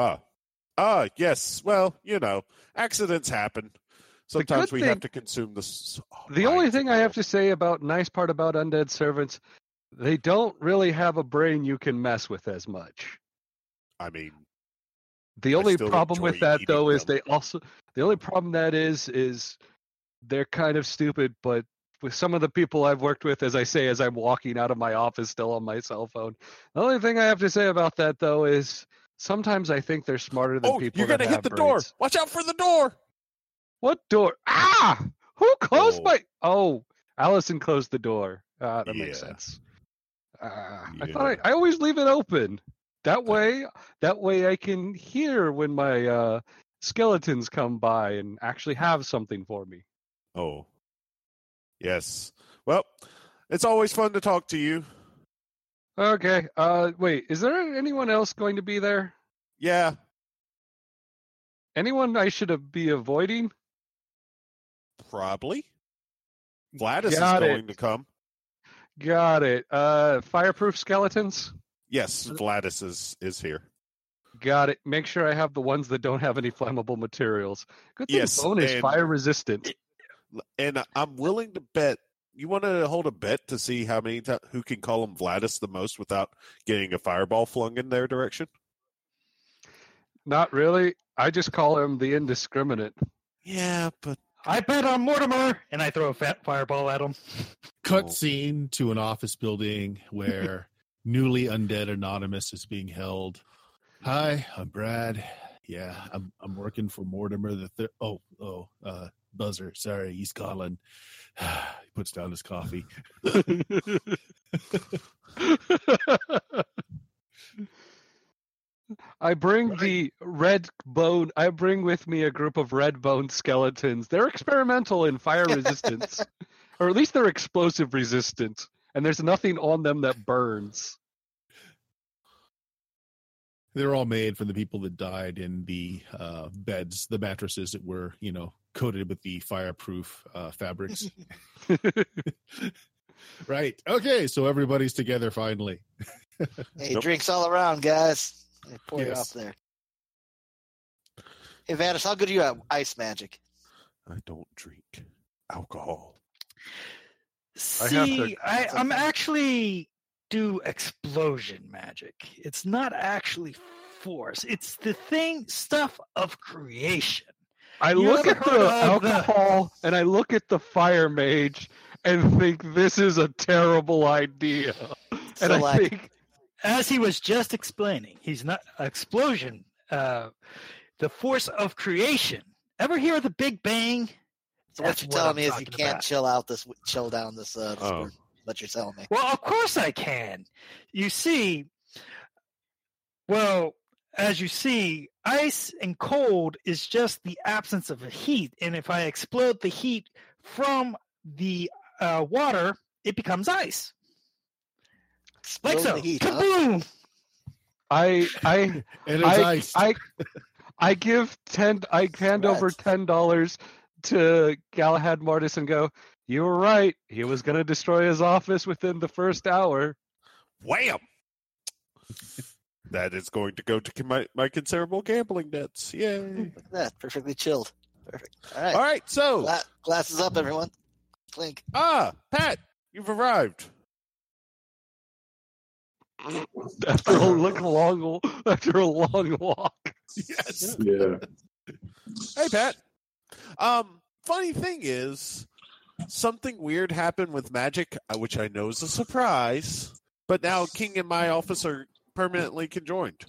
Yes. Well, accidents happen. Sometimes good we have thing- to consume this. The only thing I have to say about nice part about undead servants, they don't really have a brain you can mess with as much. I mean, The only still problem with enjoy that eating though is them. the only problem that is they're kind of stupid, but with some of the people I've worked with, as I say, as I'm walking out of my office still on my cell phone, the only thing I have to say about that though is sometimes I think they're smarter than people. you're that gonna hit have the door. brains. Watch out for the door. What door? Ah! Who closed Oh. my? Oh, Allison closed the door. That makes Yeah. sense. I Yeah. thought I always leave it open. That way I can hear when my skeletons come by and actually have something for me. Oh, yes. Well, it's always fun to talk to you. Okay. Wait. Is there anyone else going to be there? Yeah. Anyone I should be avoiding? Probably. Gladys Got is it. going to come. Got it. Fireproof skeletons? Yes, Gladys is here. Got it. Make sure I have the ones that don't have any flammable materials. Good thing Yes, bone is and- fire resistant. And I'm willing to bet. You want to hold a bet to see how many who can call him Gladys the most without getting a fireball flung in their direction? Not really. I just call him the indiscriminate. Yeah, but I bet on Mortimer, and I throw a fat fireball at him. Cut scene to an office building where newly undead anonymous is being held. Hi, I'm Brad. Yeah, I'm working for Mortimer the third. Buzzer. Sorry, he's calling. He puts down his coffee. I bring the red bone. I bring with me a group of red bone skeletons. They're experimental in fire resistance, or at least they're explosive resistant. And there's nothing on them that burns. They're all made from the people that died in the beds, the mattresses that were, coated with the fireproof fabrics. Right. Okay. So everybody's together finally. Hey, Nope. drinks all around, guys. Hey, pour you Yes. off there. Hey, Vadis, how good are you at ice magic? I don't drink alcohol. See, I'm actually do explosion magic. It's not actually force. It's the stuff of creation. I You look ever at the heard of the- alcohol and I look at the fire mage and think this is a terrible idea. So, And I like, think As he was just explaining, he's not explosion. The force of creation. Ever hear of the Big Bang? so what That's you're what telling I'm me is you talking can't about. chill down this Oh. what you're telling me. Well, of course I can. You see, as you see, ice and cold is just the absence of heat. And if I explode the heat from the water, it becomes ice. Like Explode so. the heat, huh? Kaboom! I And it's I, iced. I hand over $10 to Galahad Mortis and go, you were right. He was going to destroy his office within the first hour. Wham! That is going to go to my considerable gambling debts. Yay! Look at that. Perfectly chilled. Perfect. All right. All right, so Glasses up, everyone. Clink. Pat, you've arrived. After a long walk. Yes. Yeah. Hey, Pat. Funny thing is, something weird happened with magic, which I know is a surprise. But now King and my office are permanently conjoined.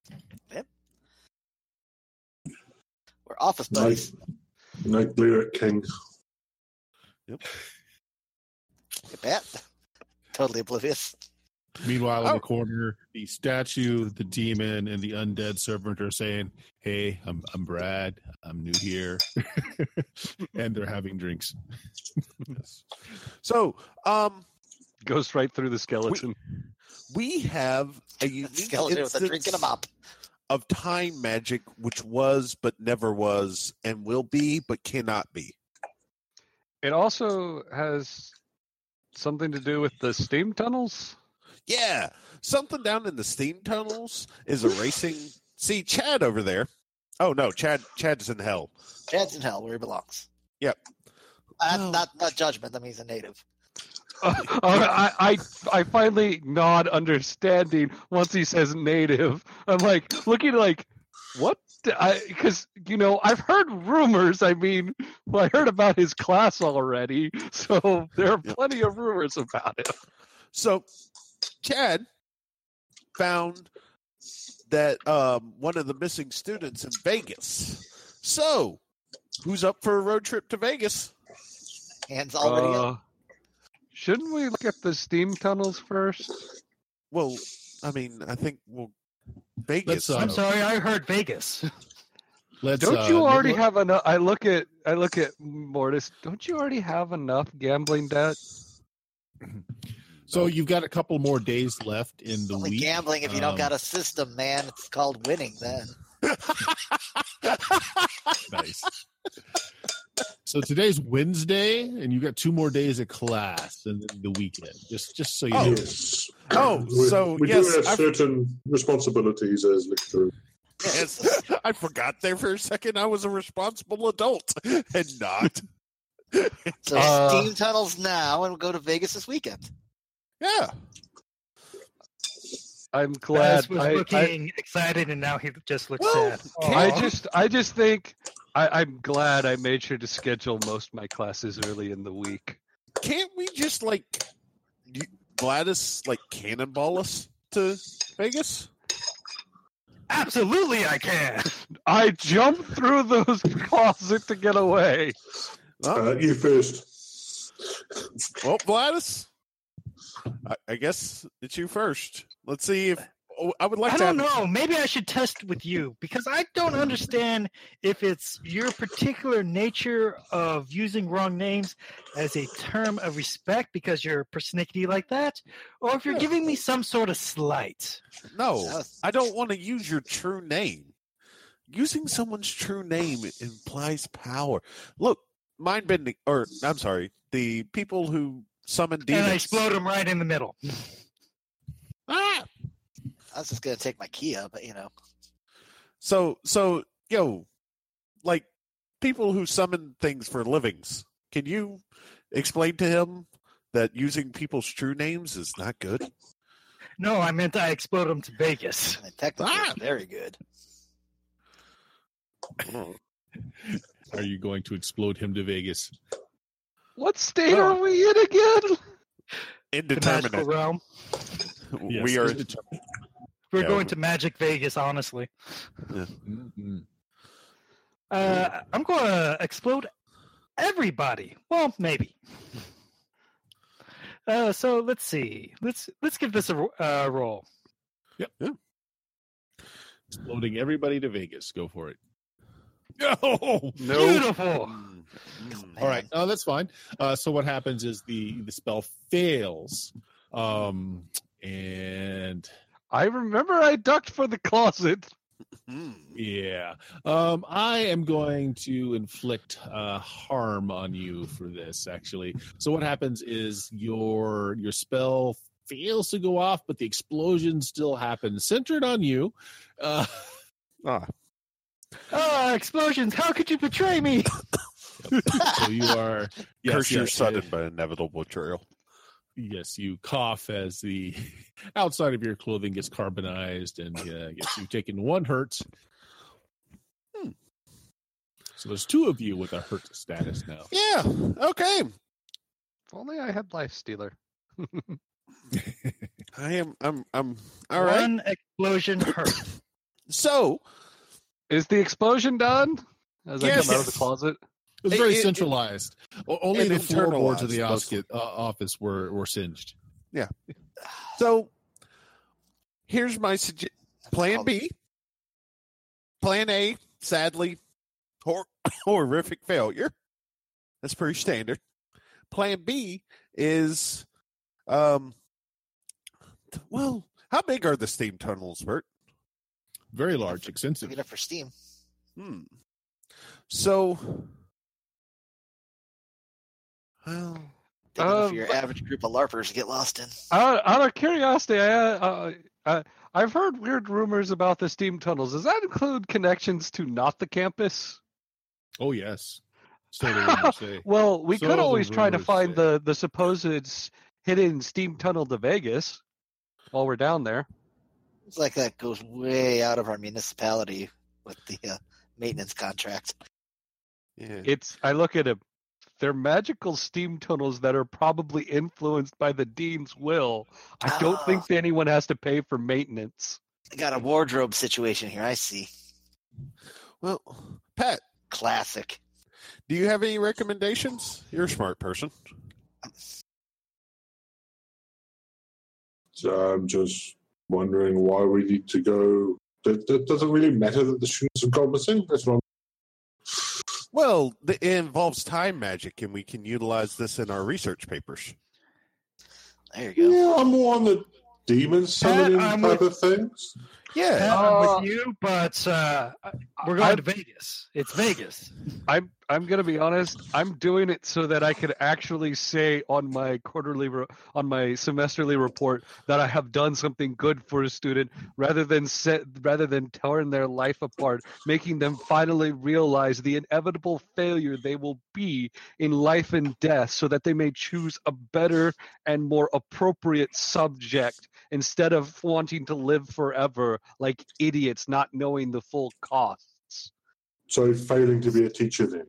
We're office buddies. No glare at King. Yep. You bet. Totally oblivious. Meanwhile, in the corner, the statue, the demon, and the undead servant are saying, "Hey, I'm Brad. I'm new here," and they're having drinks. Yes. So, Goes right through the skeleton. we have a unique Skeleton with a drink and a instance mop. of time magic, which was but never was, and will be but cannot be. It also has something to do with the steam tunnels. Yeah, something down in the steam tunnels is erasing. See, Chad over there. Oh no, Chad's in hell. Chad's in hell where he belongs. Yep. Not judgment. That means a native. I finally nod understanding once he says native. I'm like looking like what? Because I've heard rumors. I mean, I heard about his class already, so there are plenty of rumors about it. So, Chad found that one of the missing students in Vegas. So, who's up for a road trip to Vegas? Hands already up. Shouldn't we look at the steam tunnels first? Well, I mean, I think Vegas. Let's, I'm sorry, I heard Vegas. Don't you already have enough? I look at Mortis. Don't you already have enough gambling debt? So you've got a couple more days left in the Only week. gambling if you don't got a system, man. It's called winning then. Nice. So today's Wednesday, and you've got 2 more days of class and then the weekend. Just so you know. Yes. We We yes, do have certain responsibilities as lecturers. Yes, I forgot there for a second. I was a responsible adult and not. So steam tunnels now, and we'll go to Vegas this weekend. Yeah. I'm glad. Baz was looking excited, and now he just looks Well, sad. I just think I'm glad I made sure to schedule most of my classes early in the week. Can't we just Gladys cannonball us to Vegas? Absolutely, I can. I jumped through those closets to get away. You first. Well, Gladys, I guess it's you first. Let's see if I would like I to. don't know. Maybe I should test with you because I don't understand if it's your particular nature of using wrong names as a term of respect because you're persnickety like that, or if you're giving me some sort of slight. No, I don't want to use your true name. Using someone's true name implies power. Look, mind bending, or I'm sorry, the people who summon demons. And I explode them right in the middle. Ah! I was just gonna take my Kia, but So people who summon things for livings. Can you explain to him that using people's true names is not good? No, I meant I explode them to Vegas. technically it's very good. Are you going to explode him to Vegas? What state are we in again? The Indeterminate. magical realm. Yes, We are. indeterminate. We're Yeah. going to Magic Vegas, honestly. Mhm. I'm going to explode everybody. Well, maybe. So let's see. Let's give this a roll. Exploding everybody to Vegas. Go for it. No. Beautiful. All right. That's fine. So what happens is the spell fails. And I remember I ducked for the closet. yeah. I am going to inflict harm on you for this, actually. So what happens is your spell fails to go off, but the explosion still happens, centered on you. Explosions! How could you betray me? So you are Curse your sudden but inevitable betrayal. Yes, you cough as the outside of your clothing gets carbonized, and yes, you've taken 1 hurt. So there's 2 of you with a hurt status now. Yeah. Okay. only I had Life Stealer. I'm all right. One explosion hurt. So, Is the explosion done? As I Yes. come out of the closet. It was very It- centralized. Only and the floorboards of the internalized, office were singed. so here's my plan B. Plan A, sadly, horrific failure. That's pretty standard. Plan B is, well, how big are the steam tunnels, Bert? Very large, extensive. Get up for steam. So, well, Thinking of your average group of LARPers to get lost in. Out of curiosity, I've heard weird rumors about the steam tunnels. Does that include connections to not the campus? Oh yes. So the rumors say. Well, we So could the always try to rumors find say. the supposed hidden steam tunnel to Vegas while we're down there. It's like that goes way out of our municipality with the maintenance contract. yeah. I look at it. They're magical steam tunnels that are probably influenced by the dean's will. I don't think that anyone has to pay for maintenance. I got a wardrobe situation here. I see. Well, Pat, Classic. do you have any recommendations? You're a smart person. So I'm just wondering why we need to go. That doesn't really matter that the students have gone missing. That's what Well, it involves time magic, and we can utilize this in our research papers. There you go. Yeah, I'm more on the demon summoning I'm type of things. Yeah. I'm with you, but we're going to Vegas. It's Vegas. I'm gonna be honest. I'm doing it so that I could actually say on my on my semesterly report that I have done something good for a student, rather than tearing their life apart, making them finally realize the inevitable failure they will be in life and death, so that they may choose a better and more appropriate subject instead of wanting to live forever like idiots, not knowing the full costs. So failing to be a teacher then.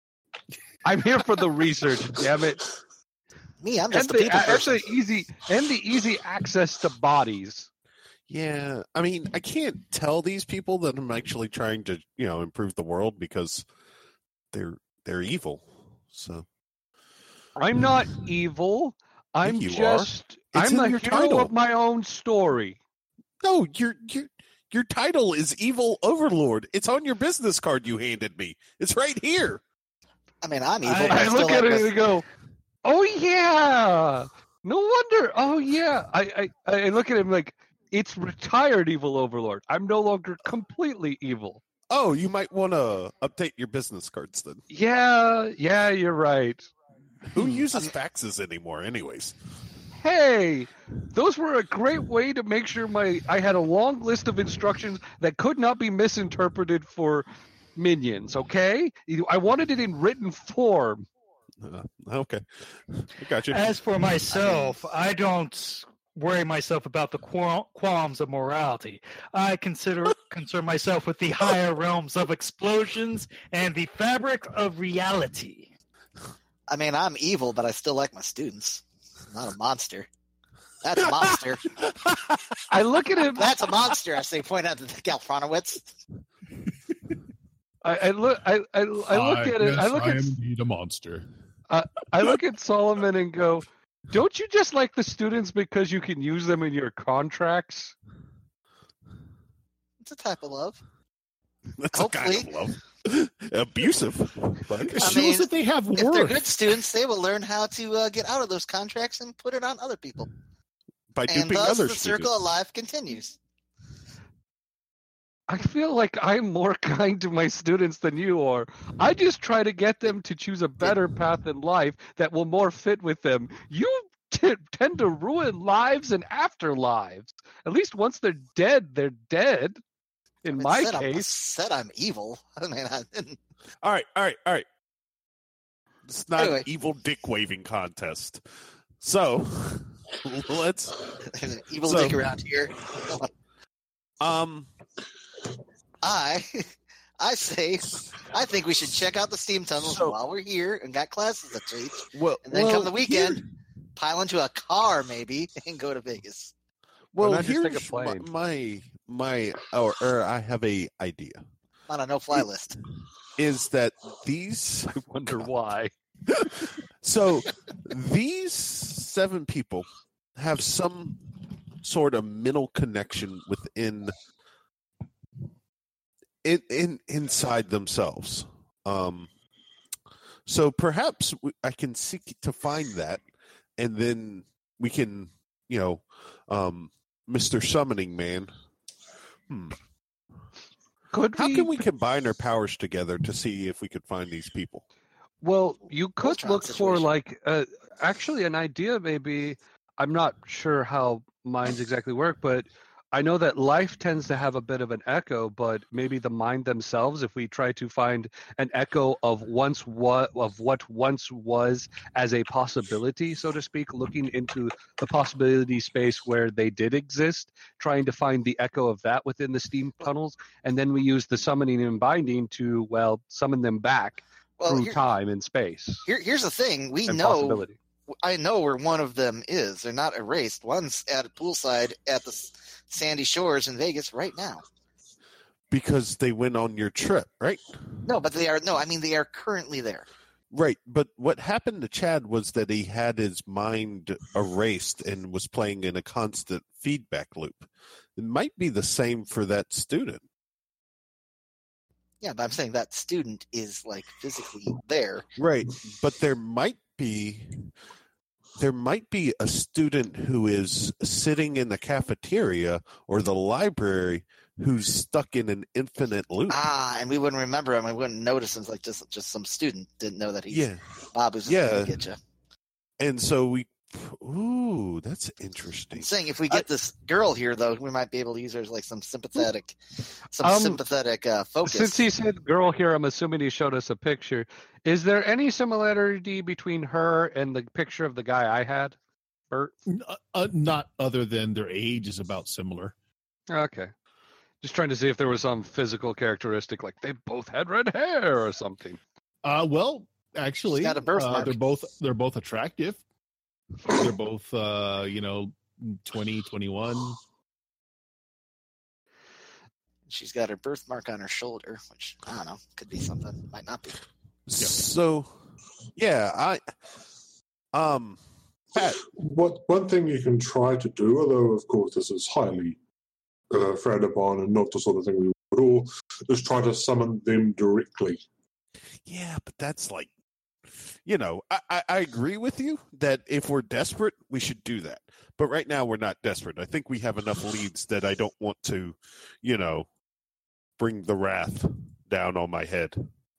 I'm here for the research, damn it. Me, I'm And just a people person. the easy access to bodies. Yeah. I mean, I can't tell these people that I'm actually trying to, improve the world because they're evil. So I'm not evil. I'm you just It's I'm in the your hero title. of my own story. no, your title is Evil Overlord. It's on your business card you handed me. It's right here. I mean, I'm evil. I but I I still look at like it this- and go, "Oh yeah, no wonder." Oh yeah, I look at him like it's retired evil overlord. I'm no longer completely evil. Oh, you might want to update your business cards then. Yeah, you're right. Who uses faxes anymore, anyways? Hey, those were a great way to make sure I had a long list of instructions that could not be misinterpreted for minions, okay? I wanted it in written form. Okay, I got you. As for myself, I don't worry myself about the qualms of morality. I concern myself with the higher realms of explosions and the fabric of reality. I mean, I'm evil, but I still like my students. I'm not a monster. That's a monster. I look at him. That's a monster. I say, point out to the Galfranowitz. I look at it. Yes, I look I at am indeed a monster. I look at Solomon and go, "Don't you just like the students because you can use them in your contracts?" It's a type of love. That's a kind of love. Abusive. But It I shows mean, that they have If they're worth. good students, they will learn how to get out of those contracts and put it on other people. by And duping thus, other the students. circle of life continues. I feel like I'm more kind to my students than you are. I just try to get them to choose a better path in life that will more fit with them. You tend to ruin lives and afterlives. At least once they're dead, they're dead. In I my said case, said I'm evil. I mean, I didn't. All right. It's not Anyway. an evil dick waving contest. So let's There's an evil So- dick around here. um I I think we should check out the steam tunnels while we're here and got classes to teach. Well, and then come the weekend, pile into a car maybe and go to Vegas. Well, not just take a here's plane? I have a idea. On a no-fly list. Is that these? I wonder why. So these 7 people have some sort of mental connection within inside themselves. So perhaps I can seek to find that, and then we can, Mr. Summoning Man. How can we combine our powers together to see if we could find these people? Well, you could Voltron look for situation. actually an idea maybe. I'm not sure how minds exactly work, but I know that life tends to have a bit of an echo, but maybe the mind themselves, if we try to find an echo of what once was as a possibility, so to speak, looking into the possibility space where they did exist, trying to find the echo of that within the steam tunnels, and then we use the summoning and binding to, summon them back through time and space. Here's the thing. I know where one of them is. They're not erased. One's at a poolside at the sandy shores in Vegas right now. Because they went on your trip, right? No, but they are currently there. Right, but what happened to Chad was that he had his mind erased and was playing in a constant feedback loop. It might be the same for that student. Yeah, but I'm saying that student is physically there. Right, but there might be a student who is sitting in the cafeteria or the library who's stuck in an infinite loop. And we wouldn't remember him. We wouldn't notice him. Just some student didn't know that he's Bob who's going to get you. And so that's interesting. I'm saying if we get this girl here, though, we might be able to use her as some sympathetic focus. Since he said girl here, I'm assuming he showed us a picture. Is there any similarity between her and the picture of the guy I had, Bert? Not other than their age is about similar. Okay. Just trying to see if there was some physical characteristic, like they both had red hair or something. Well, actually, She's got a birthmark. they're both attractive. They're both 20, 21. She's got her birthmark on her shoulder, which I don't know, could be something, might not be. So, Pat. One thing you can try to do, although of course this is highly frowned upon and not the sort of thing we would all, is try to summon them directly. Yeah, but that's I agree with you that if we're desperate, we should do that. But right now we're not desperate. I think we have enough leads that I don't want to, bring the wrath down on my head.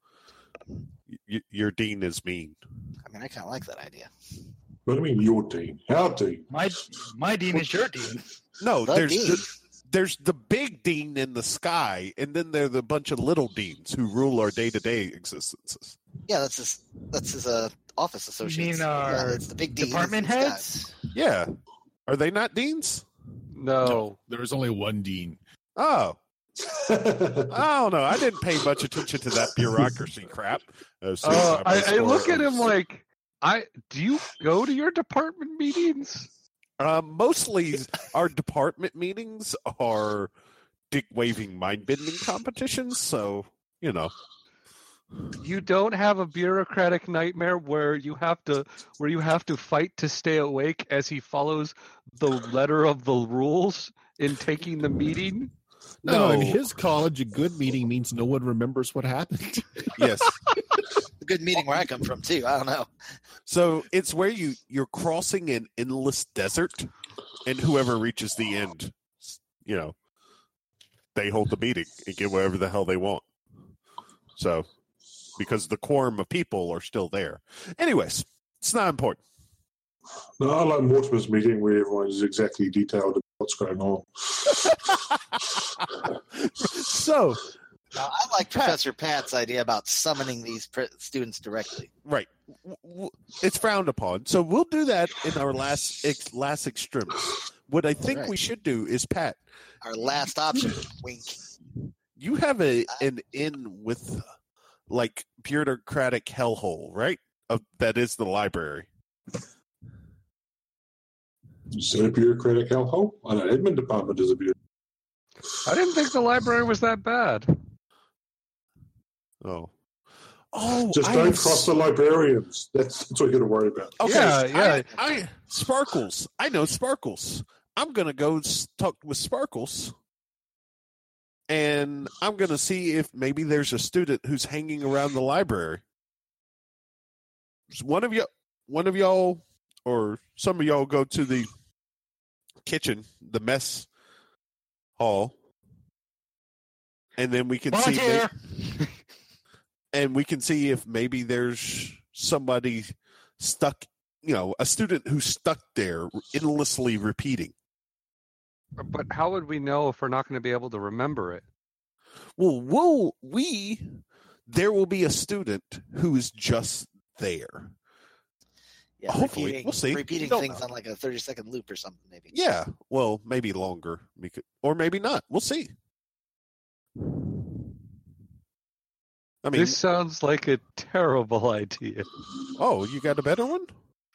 Your dean is mean. I mean, I kind of like that idea. What do you mean your dean? Our dean? My dean is your dean. No, The there's the big dean in the sky, and then there's a bunch of little deans who rule our day-to-day existences. Yeah, that's his office associates. You mean it's the big dean department in the sky. heads? Yeah. Are they not deans? No. There is only one dean. Oh. I don't know. I didn't pay much attention to that bureaucracy crap. I look at him like, do you go to your department meetings? Mostly our department meetings are dick-waving mind-bending competitions, so, You don't have a bureaucratic nightmare where you have to fight to stay awake as he follows the letter of the rules in taking the meeting? No, in his college, a good meeting means no one remembers what happened. Yes. A good meeting where I come from too. I don't know. So it's where you're crossing an endless desert, and whoever reaches the end, they hold the meeting and get whatever the hell they want. So, because the quorum of people are still there. Anyways, it's not important. No, I like Mortimer's meeting where everyone is exactly detailed about what's going on. So, I like Professor Pat's idea about summoning these students directly. Right. It's frowned upon. So we'll do that in our last extremis. What I think we should do is, Pat. Our last option. Wink. You have an inn with like bureaucratic hellhole, right? That is the library. Is it a bureaucratic hellhole? I know admin department is a bureaucratic. I didn't think the library was that bad. Oh, Just don't cross the librarians. That's what you got to worry about. Okay, Yeah. I Sparkles. I know Sparkles. I'm gonna go talk with Sparkles, and I'm gonna see if maybe there's a student who's hanging around the library. One of y'all, or some of y'all go to the kitchen, the mess hall, and then we can Volunteer! see. And we can see if maybe there's somebody stuck, a student who's stuck there endlessly repeating. But how would we know if we're not going to be able to remember it? Well, there will be a student who is just there. Yeah, Hopefully, we'll see. Repeating Don't things know. on like a 30-second loop or something, maybe. Yeah, well, maybe longer, or maybe not. We'll see. I mean, This sounds like a terrible idea. oh, you got a better one?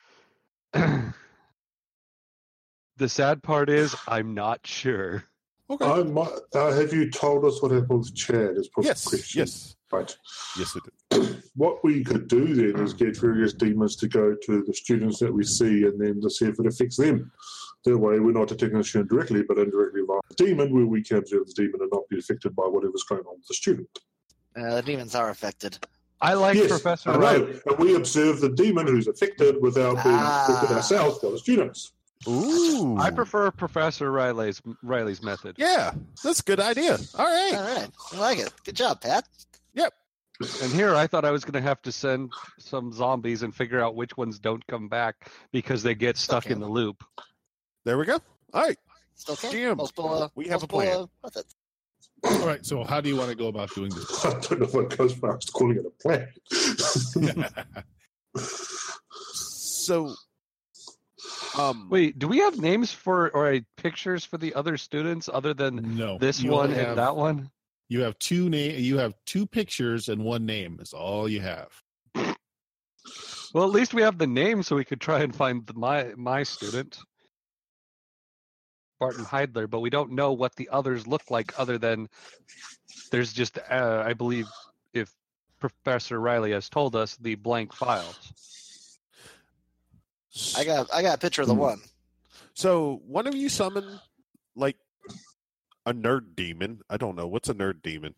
The sad part is, I'm not sure. Okay. Have you told us what happened with Chad? Is probably the Yes. question. Yes. Right. Yes, it did. What we could do then is get various demons to go to the students that we see and then to see if it affects them. That way we're not detecting the student directly, but indirectly via the demon, where we can observe the demon and not be affected by whatever's going on with the student. The demons are affected. I like Yes, Professor I know. Wright. And we observe the demon who's affected without being affected ourselves by the students. Ooh. I prefer Professor Riley's method. Yeah, that's a good idea. All right. All right. I like it. Good job, Pat. And here I thought I was going to have to send some zombies and figure out which ones don't come back because they get stuck in the loop. There we go. All right. Still can. GM, we have a plan. Methods. All right. So how do you want to go about doing this? I don't know if it goes far as calling it a plan. So, Wait, do we have names or pictures for the other students other than No. this You one only and have- that one? You have two pictures and one name. That's all you have. Well, at least we have the name, so we could try and find my student, Barton Heidler. But we don't know what the others look like, other than there's just, I believe, if Professor Riley has told us, the blank files. I got a picture of the one. So one of you summon like a nerd demon. I don't know what's a nerd demon.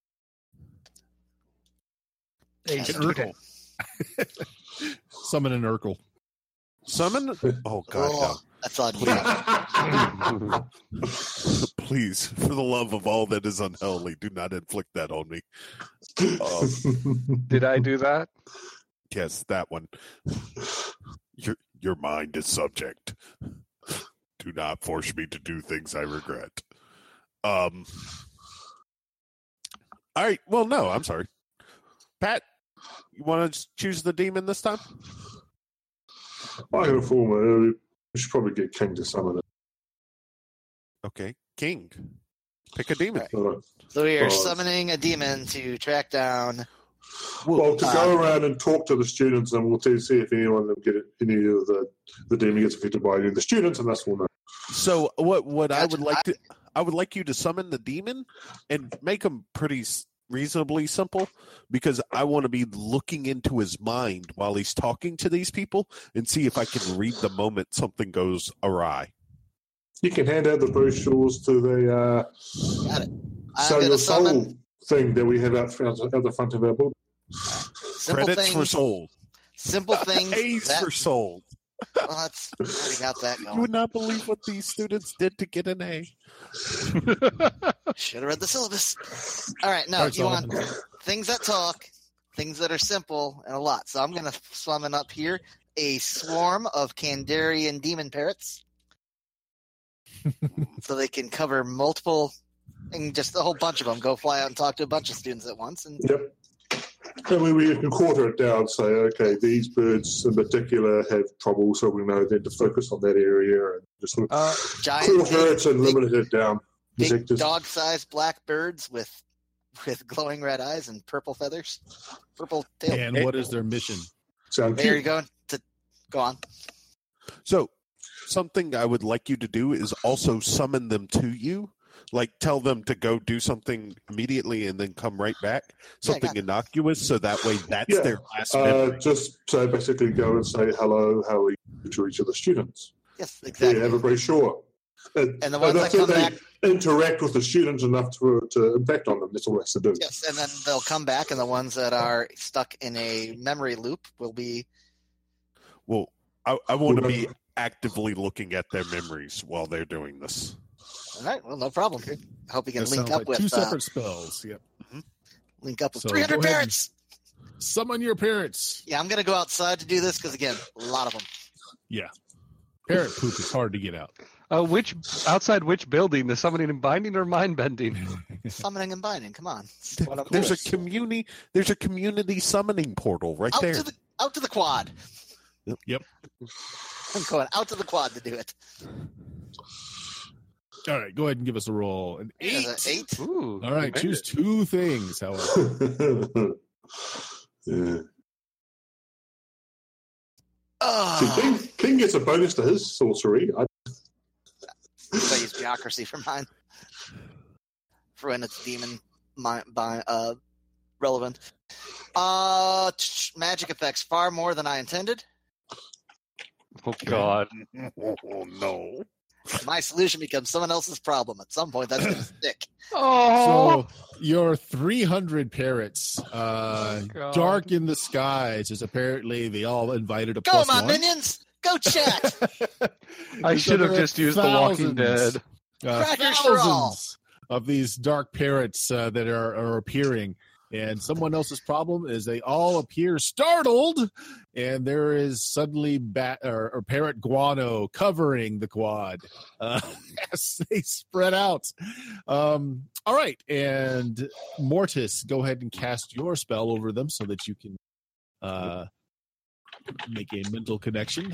A An student. Summon an Urkel. Summon? Oh God, Oh, that's on you. no! Please, for the love of all that is unholy, do not inflict that on me. Did I do that? Yes, that one. Your mind is subject. Do not force me to do things I regret. All right. Well, no, I'm sorry. Pat, you want to choose the demon this time? I can inform it. We should probably get King to summon it. Okay, King. Pick a demon. So we are Right. summoning a demon to track down. Well, to go around and talk to the students, and we'll see if any of them any of the demon gets affected by any of the students, and that's we'll know. So what I Gotcha. would like you to summon the demon and make him pretty reasonably simple, because I want to be looking into his mind while he's talking to these people and see if I can read the moment something goes awry. You can hand out the brochures to the Got it. I'm Sell going Your to Soul summon thing that we have out the front of our building. simple Credits for things. sold. Simple things. A's that, for sold. well, that's already got that You going. would not believe what these students did to get an A. Should have read the syllabus. All right, no, All right, you want Solomon. things that talk, things that are simple, and a lot. So I'm going to summon up here a swarm of Kandarian demon parrots, so they can cover multiple, and just a whole bunch of them go fly out and talk to a bunch of students at once. And Yep. And we can quarter it down, say, okay, these birds in particular have trouble, so we know then to focus on that area and just sort of giant, quarter it and big, limit it down. big Detectives. dog-sized black birds with with glowing red eyes and purple feathers, purple tail. And what is their mission? Sound There you cute. go. Go on. So, something I would like you to do is also summon them to you. Like, tell them to go do something immediately and then come right back. Something got it. innocuous, so that way that's Yeah. their last memory. Just so basically go and say hello, how are you to each of the students. Yes, Yeah, exactly. everybody's sure. And the ones that's that if come they back- interact with the students enough to impact on them. That's all it has to do. Yes, and then they'll come back, and the ones that are stuck in a memory loop will be. Well, I want to be actively looking at their memories while they're doing this. All right, well, no problem. I hope you can That link sounds up like with two separate spells. Yep. link up with So 300 go ahead and- parents. Summon your parents. Yeah, I'm gonna go outside to do this because again, a lot of them. Yeah. Parent poop is hard to get out. Outside which building? The summoning and binding or mind bending? Summoning and binding. Come on. There's a community summoning portal right out there. to the quad. Yep. I'm going out to the quad to do it. All right, go ahead and give us a roll. An There's 8. an 8. Ooh. All right, made choose it. 2 things, however. Yeah. Oh, See, King gets a bonus to his sorcery. I use bureaucracy for mine. For when it's demon relevant. Magic effects far more than I intended. Oh God. Oh no! My solution becomes someone else's problem. At some point, that's going to stick. Oh. So your 300 parrots, God. dark in the skies, is apparently they all invited a Go, plus my one. minions! Go chat! I should have just used The Walking Dead. Crackers for all. Thousands of these dark parrots that are appearing. And someone else's problem is they all appear startled, and there is suddenly or parrot guano covering the quad as they spread out. All right, and Mortis, go ahead and cast your spell over them so that you can make a mental connection.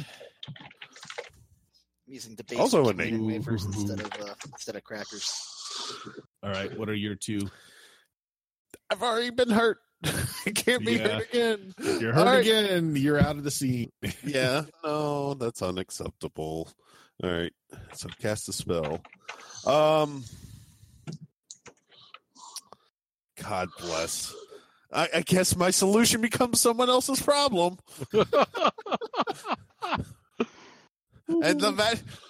I'm using the basic Also a community name. wafers instead of crackers. All right, what are your 2? I've already been hurt. I can't be Yeah. hurt again. If you're hurt All right. again, you're out of the scene. Yeah, no, that's unacceptable. All right, so cast the spell. God bless. I guess my solution becomes someone else's problem. And the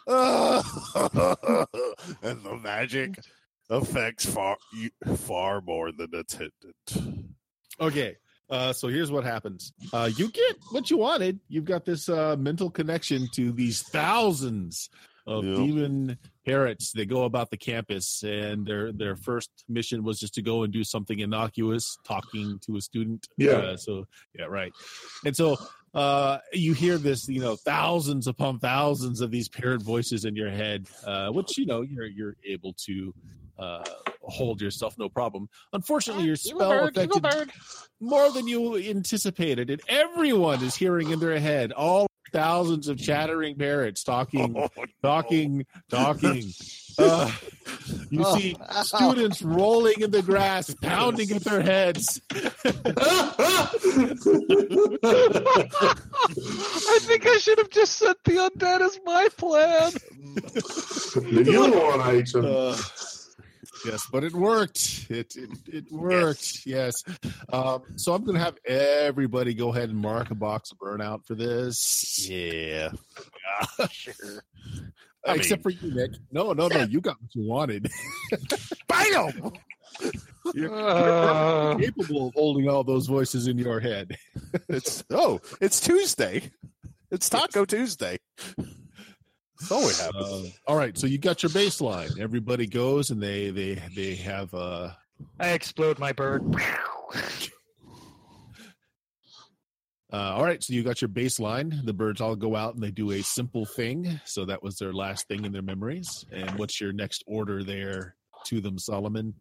and the magic affects far more than intended. Okay, so here's what happens. You get what you wanted. You've got this mental connection to these thousands of Yeah. demon parrots. They go about the campus, and their first mission was just to go and do something innocuous, talking to a student. Yeah. Yeah, right. And so you hear this, thousands upon thousands of these parrot voices in your head, which you're able to hold yourself no problem. Unfortunately, your spell affected more than you anticipated, and everyone is hearing in their head all thousands of chattering parrots talking. You see students rolling in the grass, pounding at their heads. I think I should have just sent the undead as my plan. The yellow one ate him. Yes, but it worked. It worked. Yes. So I'm going to have everybody go ahead and mark a box of burnout for this. Yeah. Sure. Except for you, Nick. No. You got what you wanted. Bam! You're capable of holding all those voices in your head. It's Tuesday. It's Taco Tuesday. That's all we have. All right. So you got your baseline. Everybody goes and they have I explode my bird. all right, so you got your baseline. The birds all go out and they do a simple thing. So that was their last thing in their memories. And what's your next order there to them, Solomon?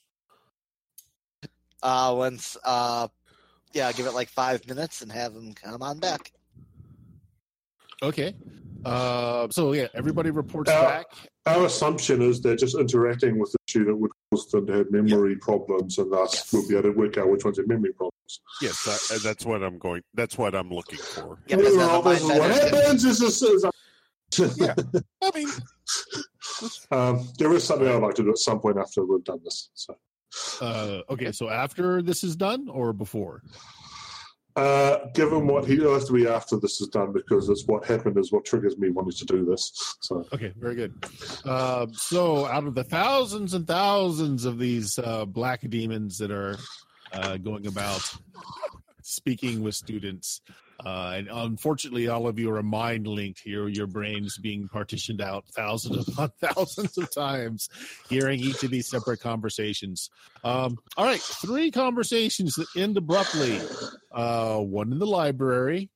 Give it like 5 minutes and have them come on back. Okay. So everybody reports back. Our assumption is they're just interacting with the student would cause that had memory problems, and thus we'll be able to work out which ones have memory problems. Yes, that's what I'm going. That's what I'm looking for. Yeah, because then the This is what Mindbenders happens. Yeah, I mean, There is something I'd like to do at some point after we've done this. So, Okay, so after this is done or before? given what he has to be after this is done, because it's what happened is what triggers me wanting to do this. So, Okay, very good. So out of the thousands and thousands of these black demons that are going about speaking with students, and unfortunately all of you are mind linked here, your brains being partitioned out thousands upon thousands of times, hearing each of these separate conversations. All right, 3 conversations that end abruptly. One in the library,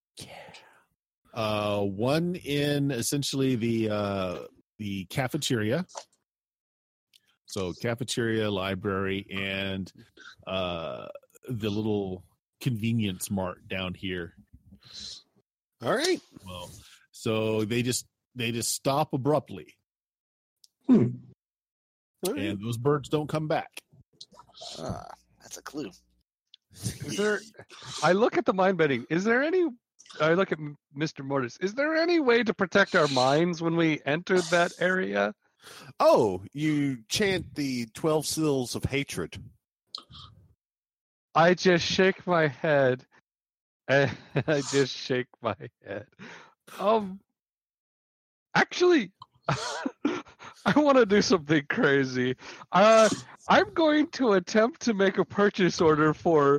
one in essentially the cafeteria. So cafeteria, library, and the little convenience mart down here. all right. Well, so they just stop abruptly, All right. and those birds don't come back. That's a clue. Is there? I look at the mind bending. Is there any? I look at Mr. Mortis. Is there any way to protect our minds when we enter that area? Oh, you chant the 12 Seals of Hatred. I just shake my head. And I just shake my head. Actually, I want to do something crazy. I'm going to attempt to make a purchase order for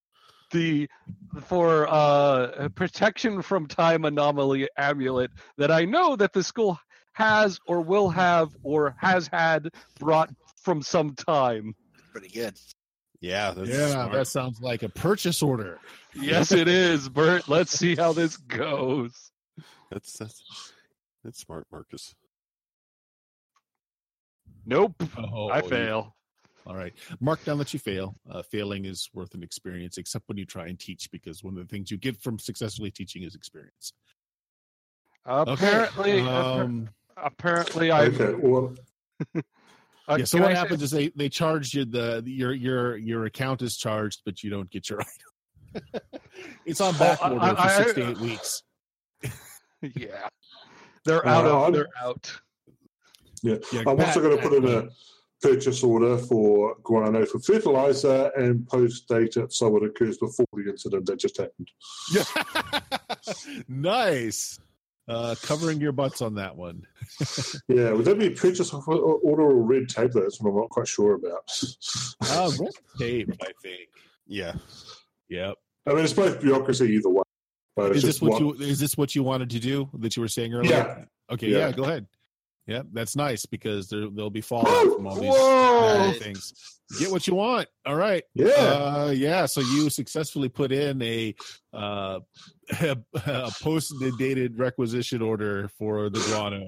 protection from time anomaly amulet that I know that the school has or will have or has had brought from some time. Pretty good. Yeah, that's Yeah, smart. that sounds like a purchase order. Yes, it is, Bert. Let's see how this goes. That's smart, Marcus. Nope. Oh, I fail. All right. Mark down that you fail. Failing is worth an experience, except when you try and teach, because one of the things you get from successfully teaching is experience. Apparently, apparently, I. okay, well, Yeah, so can what I say- happens is they charge you your account is charged, but you don't get your item. It's on back order for 6 to 8 weeks. Yeah, they're out of. They're out. yeah. Yeah, I'm also going to put in a purchase order for guano for fertilizer and post date it so it occurs before the incident that just happened. Nice. Covering your butts on that one. Yeah, would that be a purchase order or red tape? That's what I'm not quite sure about. Red tape, I think. Yeah. Yep. I mean, it's both bureaucracy either way. But it's Is just this what you wanted to do that you were saying earlier? Yeah. Okay, Yeah. yeah, go ahead. Yeah, that's nice because there'll be fallout from all these Whoa! things. Get what you want. All right. Yeah. Yeah. So you successfully put in a posted dated requisition order for the guano.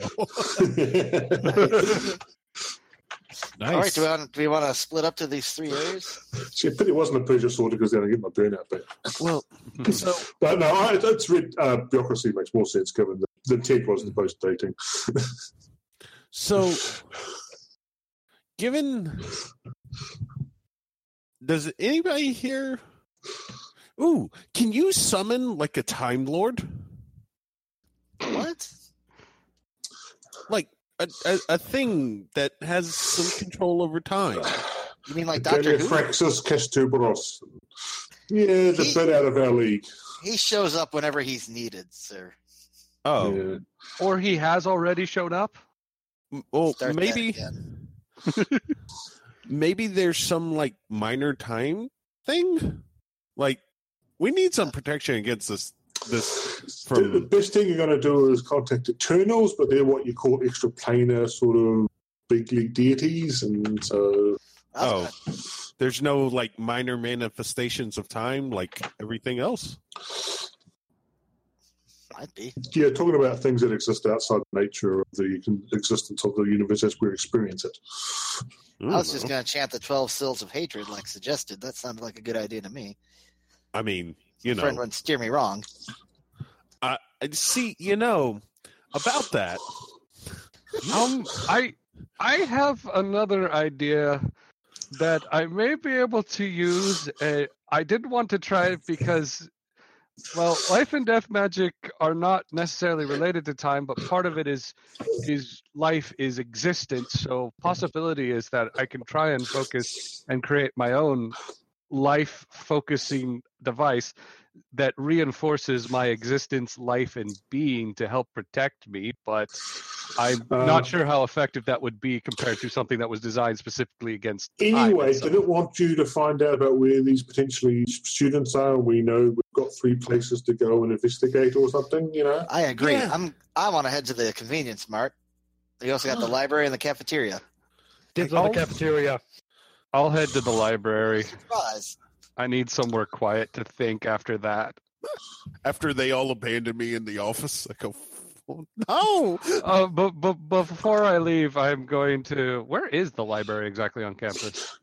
Nice. All right, do we want to split up to these 3 areas? See, I pity it wasn't a purchase order because then I get my burnout back. Well, so But no, it's red, bureaucracy makes more sense given the intent was the post dating. So, given, does anybody here? Ooh, can you summon like a Time Lord? What? Like a thing that has some control over time? You mean like Doctor Who? Fraxus Castuberos. Yeah, the bit out of our league. He shows up whenever he's needed, sir. Oh, Yeah. Or he has already showed up. well, Start that maybe again. maybe there's some like minor time thing. Like, we need some protection against this The from. best thing you're going to do is contact Eternals, but they're what you call extraplanar sort of big league deities, and so Oh, there's no like minor manifestations of time like everything else. Might be. yeah, talking about things that exist outside the nature of the existence of the universe as we experience it. I I was just going to chant the 12 Seals of Hatred like suggested. That sounded like a good idea to me. I mean, Friend wouldn't steer me wrong. I see. About that. I I have another idea that I may be able to use. I did want to try it because, well, life and death magic are not necessarily related to time, but part of it is life is existence. So possibility is that I can try and focus and create my own life focusing device that reinforces my existence, life, and being to help protect me, but I'm not sure how effective that would be compared to something that was designed specifically against time Anyway, itself. did it want you to find out about where these potentially students are? We know we've got 3 places to go and investigate or something, you know? I agree. Yeah. I want to head to the convenience mart. You also got the library and the cafeteria. Dibs on the cafeteria. I'll head to the library. Surprise. I need somewhere quiet to think after that. After they all abandon me in the office, I go, oh, no. But before I leave, I'm going to... Where is the library exactly on campus?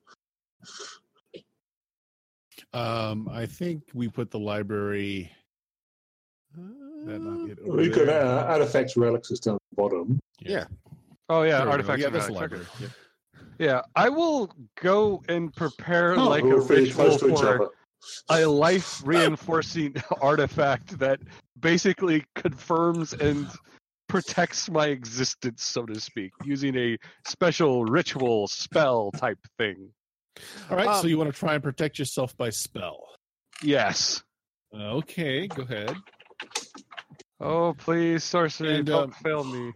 I think we put the library. That might be it over We could there. artifacts relics is down the bottom. Yeah. Oh, yeah, There we go. artifacts. Yeah, and that's the relics. library. Yeah. Yeah, I will go and prepare Oh, like a we're fairly ritual close to each for other. a life-reinforcing artifact that basically confirms and protects my existence, so to speak, using a special ritual spell type thing. All right, so you want to try and protect yourself by spell. Yes. Okay, go ahead. Oh, please, sorcery, And, don't fail me.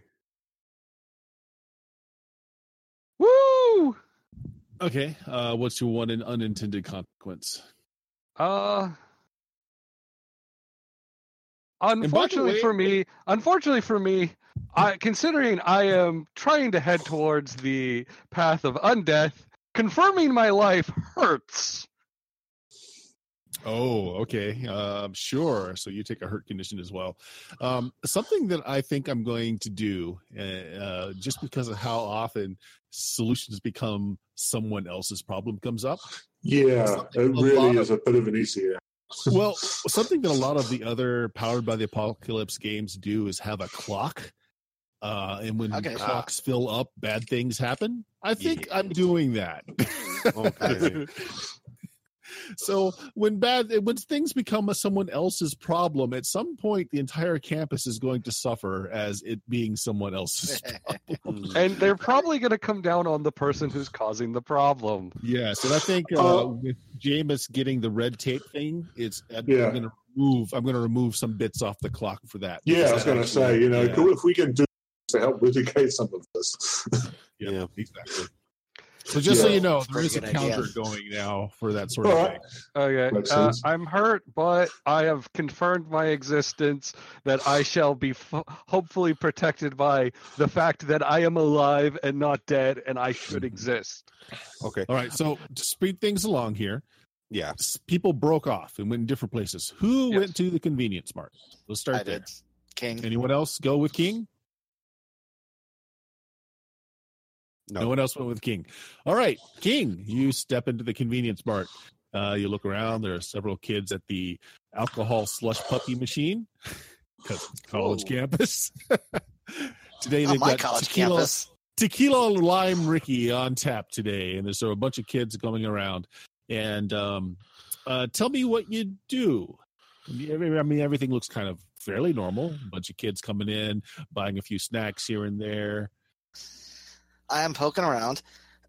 Woo! Okay, what's your one unintended consequence? Unfortunately way- for me, considering I am trying to head towards the path of undeath, confirming my life hurts. Oh, okay. Sure. So you take a hurt condition as well. Something that I think I'm going to do, just because of how often solutions become someone else's problem comes up. Yeah, it really is a bit of an easier. Well, something that a lot of the other Powered by the Apocalypse games do is have a clock. And when Okay. clocks fill up, bad things happen. I think Yeah. I'm doing that. Okay. So when things become someone else's problem, at some point the entire campus is going to suffer as it being someone else's problem. And they're probably going to come down on the person who's causing the problem. Yes, and I think with Jameis getting the red tape thing, I'm Yeah. going to remove some bits off the clock for that. Yeah, I was going to say, you know, Yeah. if we can do this to help mitigate some of this. Yeah, exactly. So just so Yeah. you know, there Pretty is a good idea. counter going now for that sort All of right. thing. Okay, Makes sense. I'm hurt, but I have confirmed my existence, that I shall be hopefully protected by the fact that I am alive and not dead, and I should exist. Okay. All right, so to speed things along here, Yeah. people broke off and went in different places. Who Yes. went to the convenience mart? Let's start I there. did. King. Anyone else go with King? No. No one else went with King. All right, King, you step into the convenience mart. You look around. There are several kids at the alcohol slush puppy machine because it's college Ooh. campus. Today On they've my got college campus. tequila lime Ricky on tap today, and there's a bunch of kids going around. And tell me what you do. I mean, everything looks kind of fairly normal. A bunch of kids coming in, buying a few snacks here and there. I am poking around.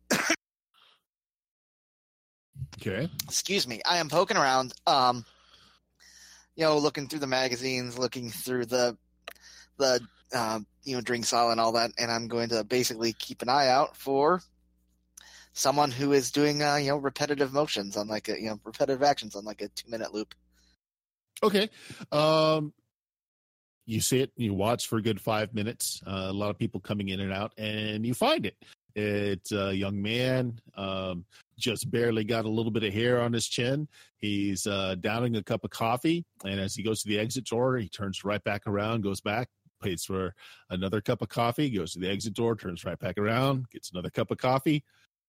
Okay. Excuse me. I am poking around. Looking through the magazines, looking through the drinks aisle and all that, and I'm going to basically keep an eye out for someone who is doing repetitive motions on repetitive actions on like a 2-minute loop. Okay. You sit, you watch for a good 5 minutes. A lot of people coming in and out, and you find it. It's a young man, just barely got a little bit of hair on his chin. He's downing a cup of coffee, and as he goes to the exit door, he turns right back around, goes back, pays for another cup of coffee, goes to the exit door, turns right back around, gets another cup of coffee.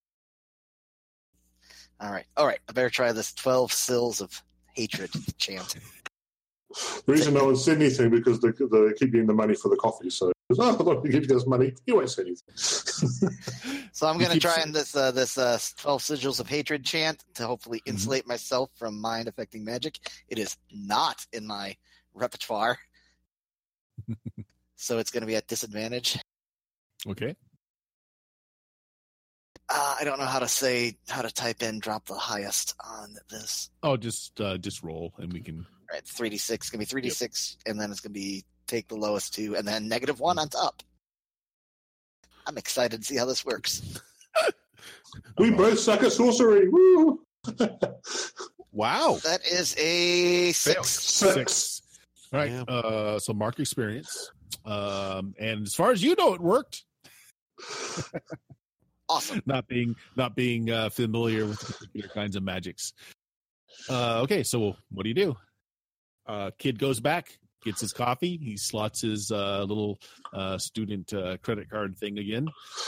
All right. I better try this 12 Sills of Hatred chant. The reason no one said anything because they keep getting the money for the coffee, so Goes, oh, I thought you give us money. You won't say anything. So I'm going to try and this 12 Sigils of Hatred chant to hopefully insulate myself from mind-affecting magic. It is not in my repertoire. So it's going to be at disadvantage. Okay. I don't know how to type in drop the highest on this. Oh, just roll, and we can. All right, 3d6. It's going to be 3d6, and then it's going to be take the lowest 2, and then -1 on top. I'm excited to see how this works. We both suck at sorcery. Woo! Wow. That is a 6. 6. All right. Yeah. So mark experience, and as far as you know, it worked. Awesome. Not being familiar with particular kinds of magics. Okay, so what do? Kid goes back, gets his coffee. He slots his little student credit card thing again.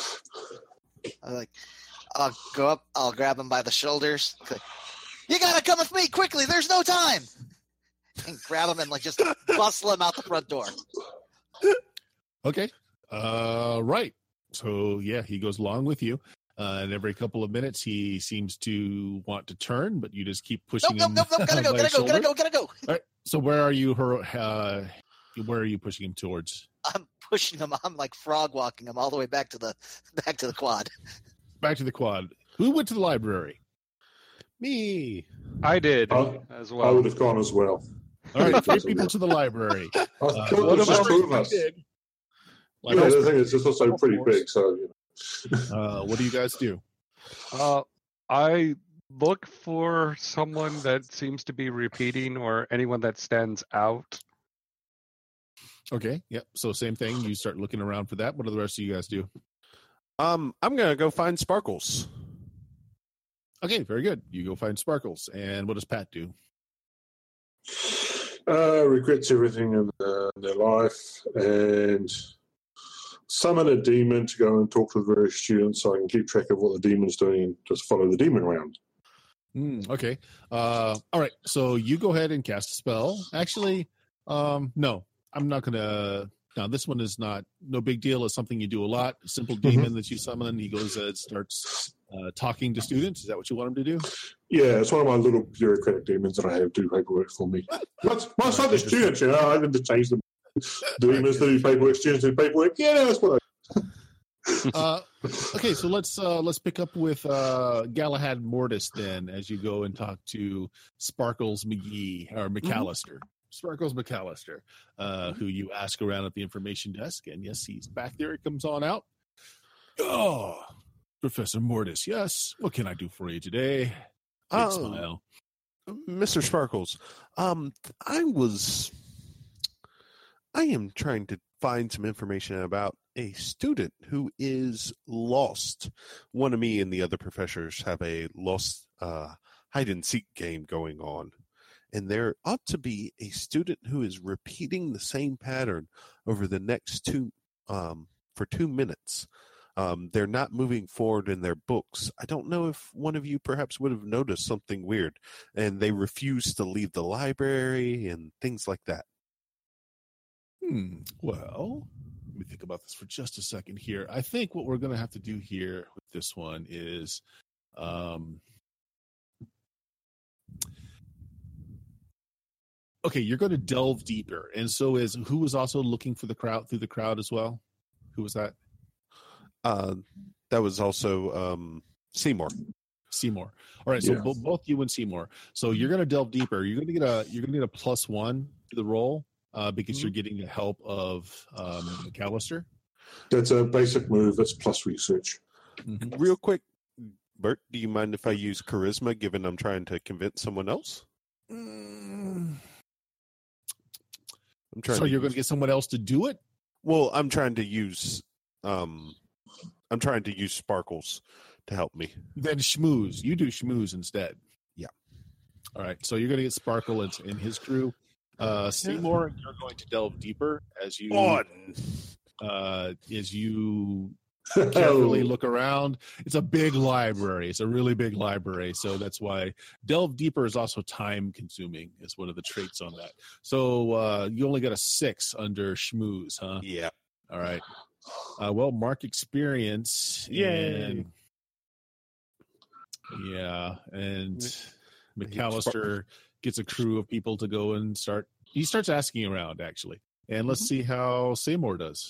I'll go up. I'll grab him by the shoulders. You gotta come with me quickly. There's no time. And grab him and just bustle him out the front door. Okay. Right. So yeah, he goes along with you. And every couple of minutes, he seems to want to turn, but you just keep pushing him. Nope. Gotta go. All right. So where are you? Where are you pushing him towards? I'm pushing him. I'm like frog walking him all the way back to the quad. Back to the quad. Who went to the library? Me. I did as well. I would have gone as well. All right, 3 people to the library. One One of us. did. Yeah, the thing is, it's also pretty big, so. What do you guys do? I look for someone that seems to be repeating or anyone that stands out. Okay, yep. So same thing. You start looking around for that. What do the rest of you guys do? I'm gonna go find Sparkles. Okay, very good. You go find Sparkles. And what does Pat do? Regrets everything in their life and summon a demon to go and talk to the various students so I can keep track of what the demon's doing and just follow the demon around. Okay. All right. So you go ahead and cast a spell. Actually, no, I'm not going to. Now, this one is no big deal. It's something you do a lot. A simple demon that you summon. He goes and starts talking to students. Is that what you want him to do? Yeah, it's one of my little bureaucratic demons that I have do paperwork for me. Once I the students, I need to change them. Demons that do paperwork, students do paperwork. Yeah, that's what I okay, so let's pick up with Galahad Mortis then, as you go and talk to Sparkles McGee or McAllister. Sparkles McAllister, who you ask around at the information desk, and yes, he's back there. He comes on out. Oh, Professor Mortis, yes. What can I do for you today? Big smile. Mr. Sparkles, I am trying to find some information about a student who is lost. One of me and the other professors have a lost hide-and-seek game going on. And there ought to be a student who is repeating the same pattern over the next for 2 minutes. They're not moving forward in their books. I don't know if one of you perhaps would have noticed something weird. And they refuse to leave the library and things like that. Well, let me think about this for just a second here. I think what we're going to have to do here with this one is okay, you're going to delve deeper. And so who was also looking for the crowd through the crowd as well? Who was that? That was also Seymour. All right, so both you and Seymour. So you're going to delve deeper. You're going to get a +1 to the roll because you're getting the help of McAllister. That's a basic move. That's plus research. Real quick, Bert, do you mind if I use charisma, given I'm trying to convince someone else? So you're going to get someone else to do it? Well, I'm trying to use Sparkles to help me. Then schmooze. You do schmooze instead. Yeah. All right. So you're going to get Sparkle and his crew. Seymour, you're going to delve deeper as you carefully look around. It's a big library. It's a really big library. So that's why delve deeper is also time consuming is one of the traits on that. So you only got a 6 under schmooze, huh? Yeah. All right. Well, mark experience. Yay. And McAllister gets a crew of people to go and start. He starts asking around, actually. And let's see how Seymour does.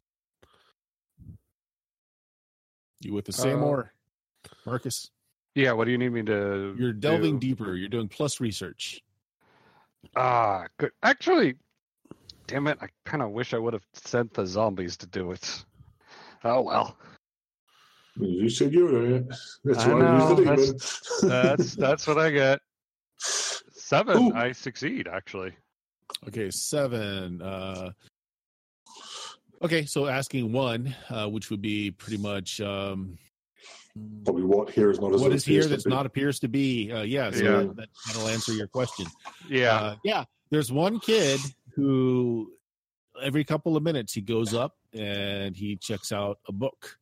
You with the Seymour, Marcus? Yeah, what do you need me to You're delving do? deeper. You're doing plus research. Good. Actually, damn it, I kind of wish I would have sent the zombies to do it. Oh, well. You said you were doing it. That's I why I used the know, demon. That's what I get. 7, Ooh. I succeed, actually. Okay, 7. Okay, so asking 1, which would be pretty much Probably what here is not as what it is here appears to that's be. not appears to be. So Yeah. that'll answer your question. Yeah. There's one kid who every couple of minutes he goes up and he checks out a book.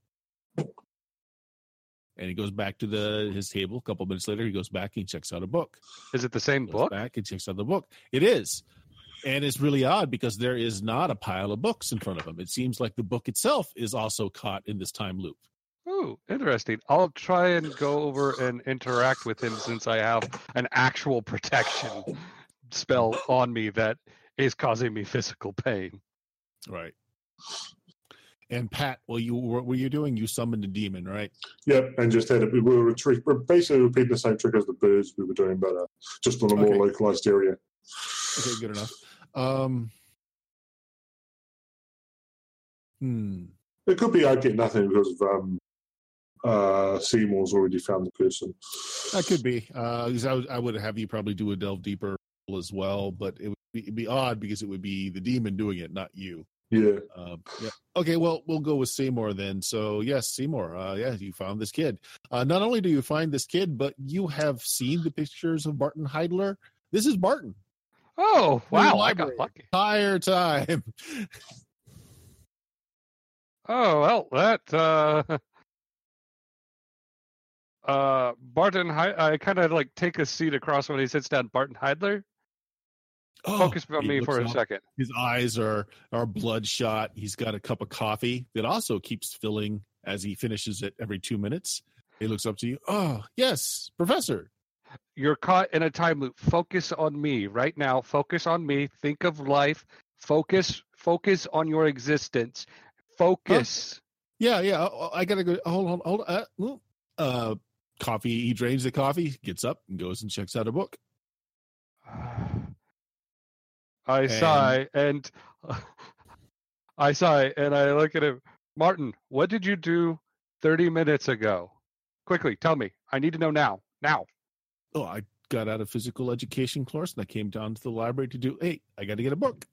And he goes back to his table. A couple of minutes later, he goes back and he checks out a book. Is it the same Goes book? back and checks out the book. It is. And it's really odd because there is not a pile of books in front of him. It seems like the book itself is also caught in this time loop. Ooh, interesting. I'll try and go over and interact with him since I have an actual protection spell on me that is causing me physical pain. Right. And Pat, what were you doing? You summoned a demon, right? Yep, and just had we were basically repeating the same trick as the birds we were doing, but just on a more localized area. Okay, good enough. It could be I get nothing because of Seymour's already found the person. That could be. Because I would have you probably do a delve deeper as well, but it'd be odd because it would be the demon doing it, not you. Yeah. Okay, well, we'll go with Seymour then. So, yes, Seymour, you found this kid. Not only do you find this kid, but you have seen the pictures of Barton Heidler. This is Barton. Oh, wow, I Library. got lucky. Entire time. Oh, well, that, Barton, I kind of like take a seat across when he sits down. Barton Heidler? Focus on He me for a looks up. second. His eyes are bloodshot. He's got a cup of coffee that also keeps filling as he finishes it every 2 minutes. He looks up to you. Oh, yes, Professor. You're caught in a time loop. Focus on me right now. Focus on me. Think of life. Focus on your existence. Focus. Yeah. I gotta go. Hold on. Coffee. He drains the coffee, gets up, and goes and checks out a book. I sigh and I look at him. Martin, what did you do 30 minutes ago? Quickly, tell me. I need to know now. Now. Oh, I got out of physical education course and I came down to the library I got to get a book.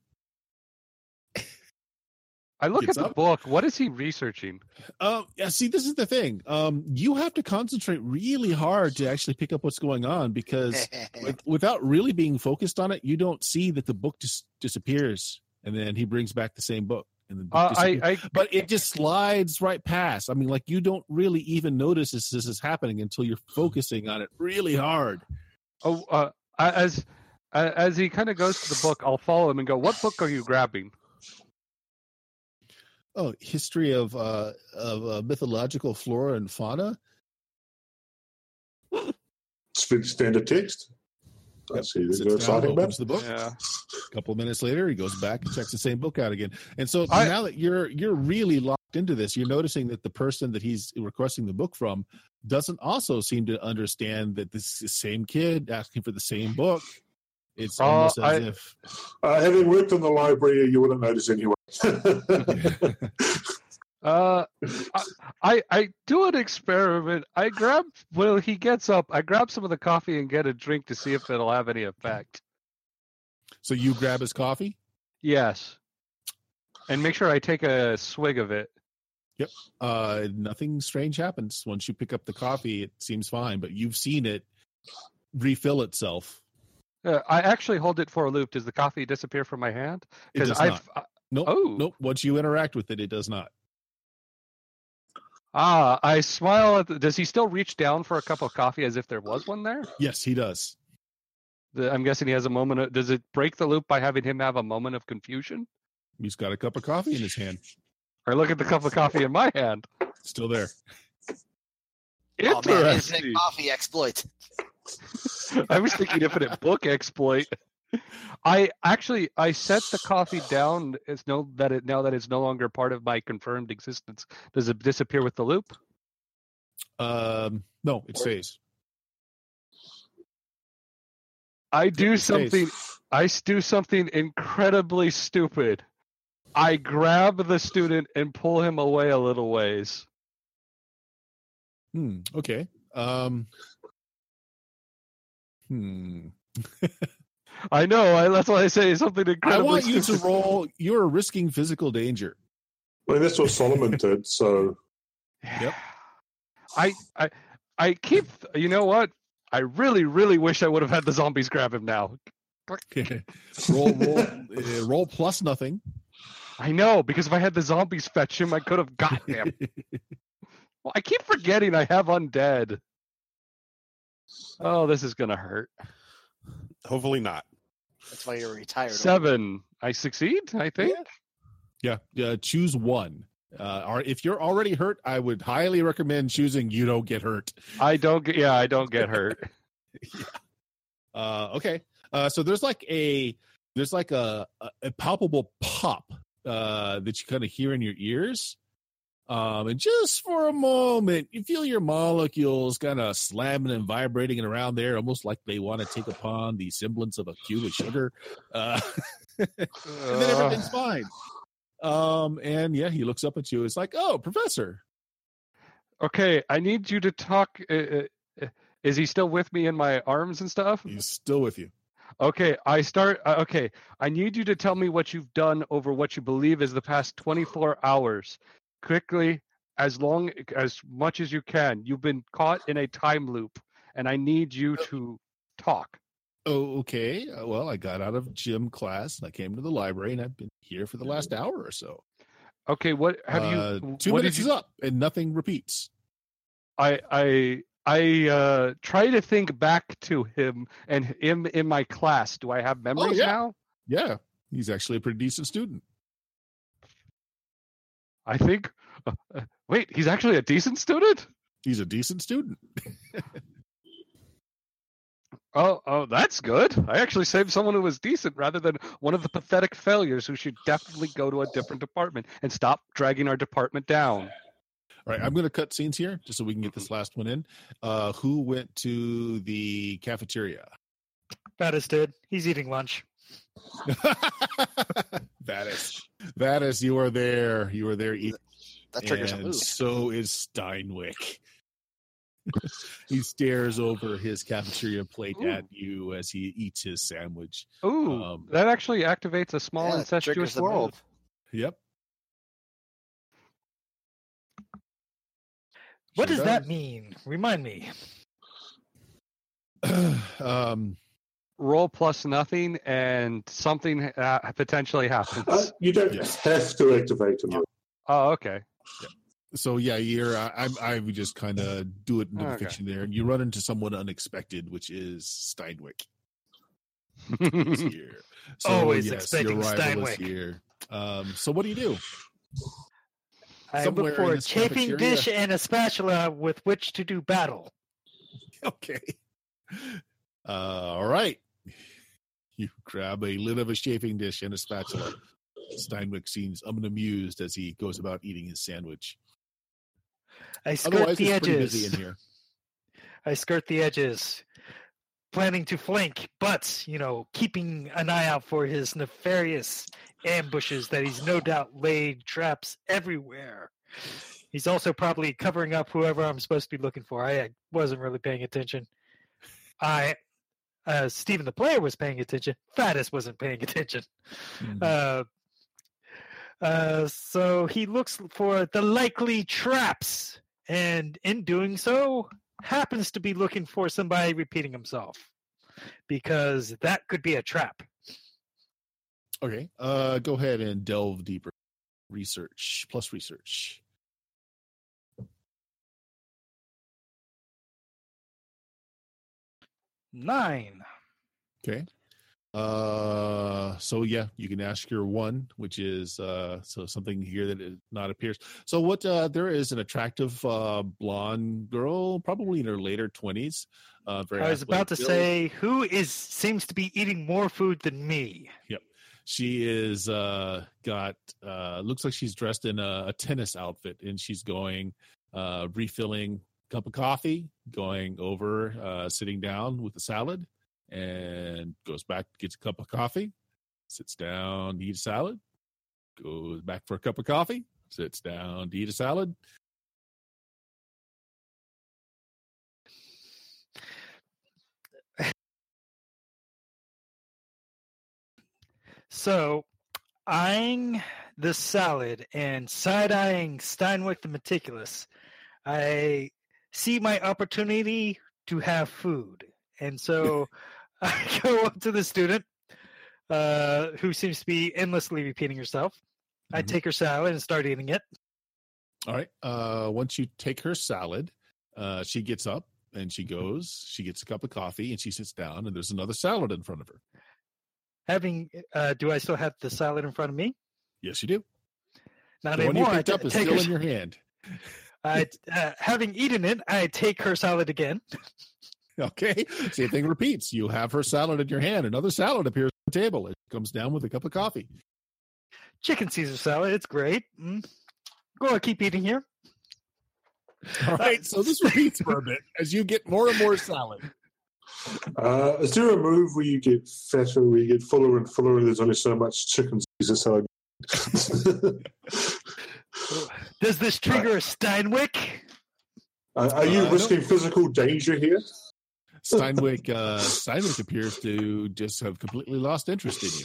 I look Gets at the up. book. What is he researching? See, this is the thing. You have to concentrate really hard to actually pick up what's going on because without really being focused on it, you don't see that the book just disappears and then he brings back the same book. And the book disappears. But it just slides right past. I mean, like you don't really even notice this is happening until you're focusing on it really hard. As he kind of goes to the book, I'll follow him and go, what book are you grabbing? Oh, history of mythological flora and fauna. Standard text. Let's see. There's no Sits down, exciting bit. opens the book. Yeah. A couple of minutes later, he goes back and checks the same book out again. And so now that you're really locked into this, you're noticing that the person that he's requesting the book from doesn't also seem to understand that this is the same kid asking for the same book. It's almost as if having worked in the library, you wouldn't notice anyway. I do an experiment. When he gets up, I grab some of the coffee and get a drink to see if it'll have any effect. So you grab his coffee? Yes. And make sure I take a swig of it. Yep. Nothing strange happens. Once you pick up the coffee, it seems fine, but you've seen it refill itself. I actually hold it for a loop. Does the coffee disappear from my hand? It does not. Nope. Oh. Nope. Once you interact with it, it does not. I smile at does he still reach down for a cup of coffee as if there was one there? Yes, he does. I'm guessing he has a moment. Does it break the loop by having him have a moment of confusion? He's got a cup of coffee in his hand. Or look at the cup of coffee in my hand. Still there. Oh man, Interesting. infinite coffee exploit. I was thinking infinite book exploit. I set the coffee down now that it's no longer part of my confirmed existence. Does it disappear with the loop? No, it stays. I do It stays. something incredibly stupid. I grab the student and pull him away a little ways. Okay. I know. That's why I say something I incredibly want you to stupid. roll. You're risking physical danger. I mean, that's what Solomon did. So Yep. I keep. You know what? I really, really wish I would have had the zombies grab him now. roll plus nothing. I know, because if I had the zombies fetch him, I could have gotten him. Well, I keep forgetting I have undead. Oh, this is gonna hurt. Hopefully not. That's why you're retired. 7. I succeed, I think. Yeah. Choose one. Or if you're already hurt, I would highly recommend choosing you don't get hurt. I don't get hurt. Okay. So there's like a palpable pop that you kind of hear in your ears. And just for a moment, you feel your molecules kind of slamming and vibrating around there, almost like they want to take upon the semblance of a cube of sugar. And then everything's fine. And yeah, he looks up at you. It's like, oh, Professor. Okay, I need you to talk. Is he still with me in my arms and stuff? He's still with you. Okay, I start. Okay, I need you to tell me what you've done over what you believe is the past 24 hours. Quickly, as much as you can. You've been caught in a time loop, and I need you to talk. Oh, okay. Well, I got out of gym class. I came to the library, and I've been here for the last hour or so. Okay, what have you? 2 what minutes did is up, and nothing repeats. I try to think back to him and him in my class. Do I have memories yeah. now? Yeah, he's actually a pretty decent student. I think. Wait, he's actually a decent student? He's a decent student. Oh, that's good. I actually saved someone who was decent rather than one of the pathetic failures who should definitely go to a different department and stop dragging our department down. All right, I'm going to cut scenes here just so we can get this last one in. Who went to the cafeteria? Vatis did. He's eating lunch. Vatis, you are there. You are there eating. That triggers a And move. so is Steinwick. He stares over his cafeteria plate at you as he eats his sandwich. Ooh, that actually activates a small Yeah, it triggers incestuous the world. move. Yep. What Sure does that mean? Remind me. Roll plus nothing, and something potentially happens. you don't Yes. have to activate them. Oh, okay. So yeah, you're. I would just kind of do it in Okay. fiction there, and you run into someone unexpected, which is Steinwick. Is here. So, Always expecting your rival is Steinwick. here. So what do you do? I Somewhere look in for a this chafing cafeteria. dish and a spatula with which to do battle. Okay. All right. You grab a lid of a chafing dish and a spatula. Steinwick seems unamused as he goes about eating his sandwich. I skirt Otherwise, the it's pretty busy edges. in here. I skirt the edges, planning to flank, but, keeping an eye out for his nefarious ambushes that he's no doubt laid traps everywhere. He's also probably covering up whoever I'm supposed to be looking for. I wasn't really paying attention. Stephen the player was paying attention. Vatis wasn't paying attention. So he looks for the likely traps, and in doing so, happens to be looking for somebody repeating himself, because that could be a trap. Okay. Go ahead and delve deeper. Research plus research. Nine. Okay. So yeah, you can ask your one, which is so something here that is not appears. So what there is an attractive blonde girl, probably in her later 20s. Very I was about to athletic build. say, who seems to be eating more food than me? Yep. She is got looks like she's dressed in a tennis outfit, and she's going refilling a cup of coffee, going over, sitting down with the salad, and goes back, gets a cup of coffee, sits down to eat a salad, goes back for a cup of coffee, sits down to eat a salad. So, eyeing the salad and side-eyeing Steinwick the Meticulous, I see my opportunity to have food. And so I go up to the student, who seems to be endlessly repeating herself. I take her salad and start eating it. All right. Once you take her salad, she gets up and she gets a cup of coffee, and she sits down, and there's another salad in front of her. Do I still have the salad in front of me? Yes, you do. Not The one you anymore. picked up is still in your hand. Having eaten it, I take her salad again. Okay. Same thing repeats. You have her salad in your hand. Another salad appears on the table. It comes down with a cup of coffee. Chicken Caesar salad. It's great. Go on, keep eating here. All right. So this repeats for a bit as you get more and more salad. Is there a move where you get fatter, where you get fuller and fuller, and there's only so much chicken Caesar salad? Does this trigger a Steinwick? Are you risking physical danger here? Steinwick appears to just have completely lost interest in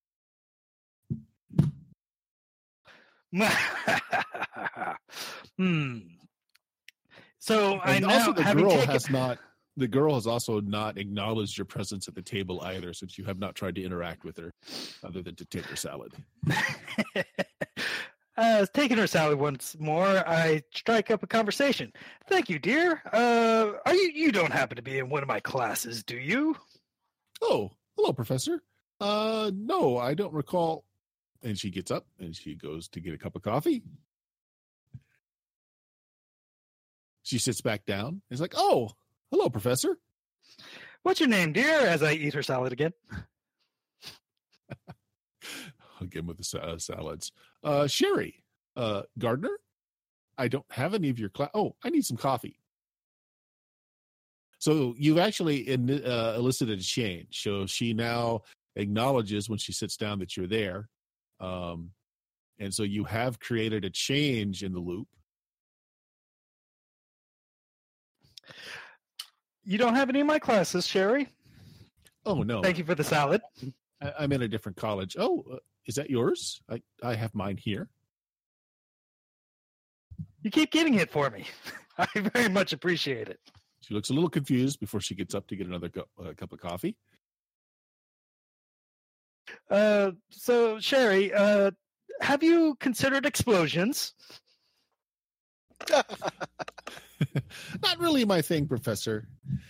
you. So and I also now the girl has also not acknowledged your presence at the table either, since you have not tried to interact with her other than to take her salad. Taking her salad once more, I strike up a conversation. Thank you, dear. You don't happen to be in one of my classes, do you? Oh, hello, Professor. No, I don't recall. And she gets up and she goes to get a cup of coffee. She sits back down. It's like, oh, hello, Professor. What's your name, dear? As I eat her salad again. Again with the salads. Sherry, Gardner, I don't have any of your class. Oh, I need some coffee. So you've actually elicited a change. So she now acknowledges when she sits down that you're there. And so you have created a change in the loop. You don't have any of my classes, Sherry. Oh, no. Thank you for the salad. I'm in a different college. Oh, is that yours? I have mine here. You keep getting it for me. I very much appreciate it. She looks a little confused before she gets up to get another cup of coffee. So, Sherry, have you considered explosions? Not really my thing, Professor.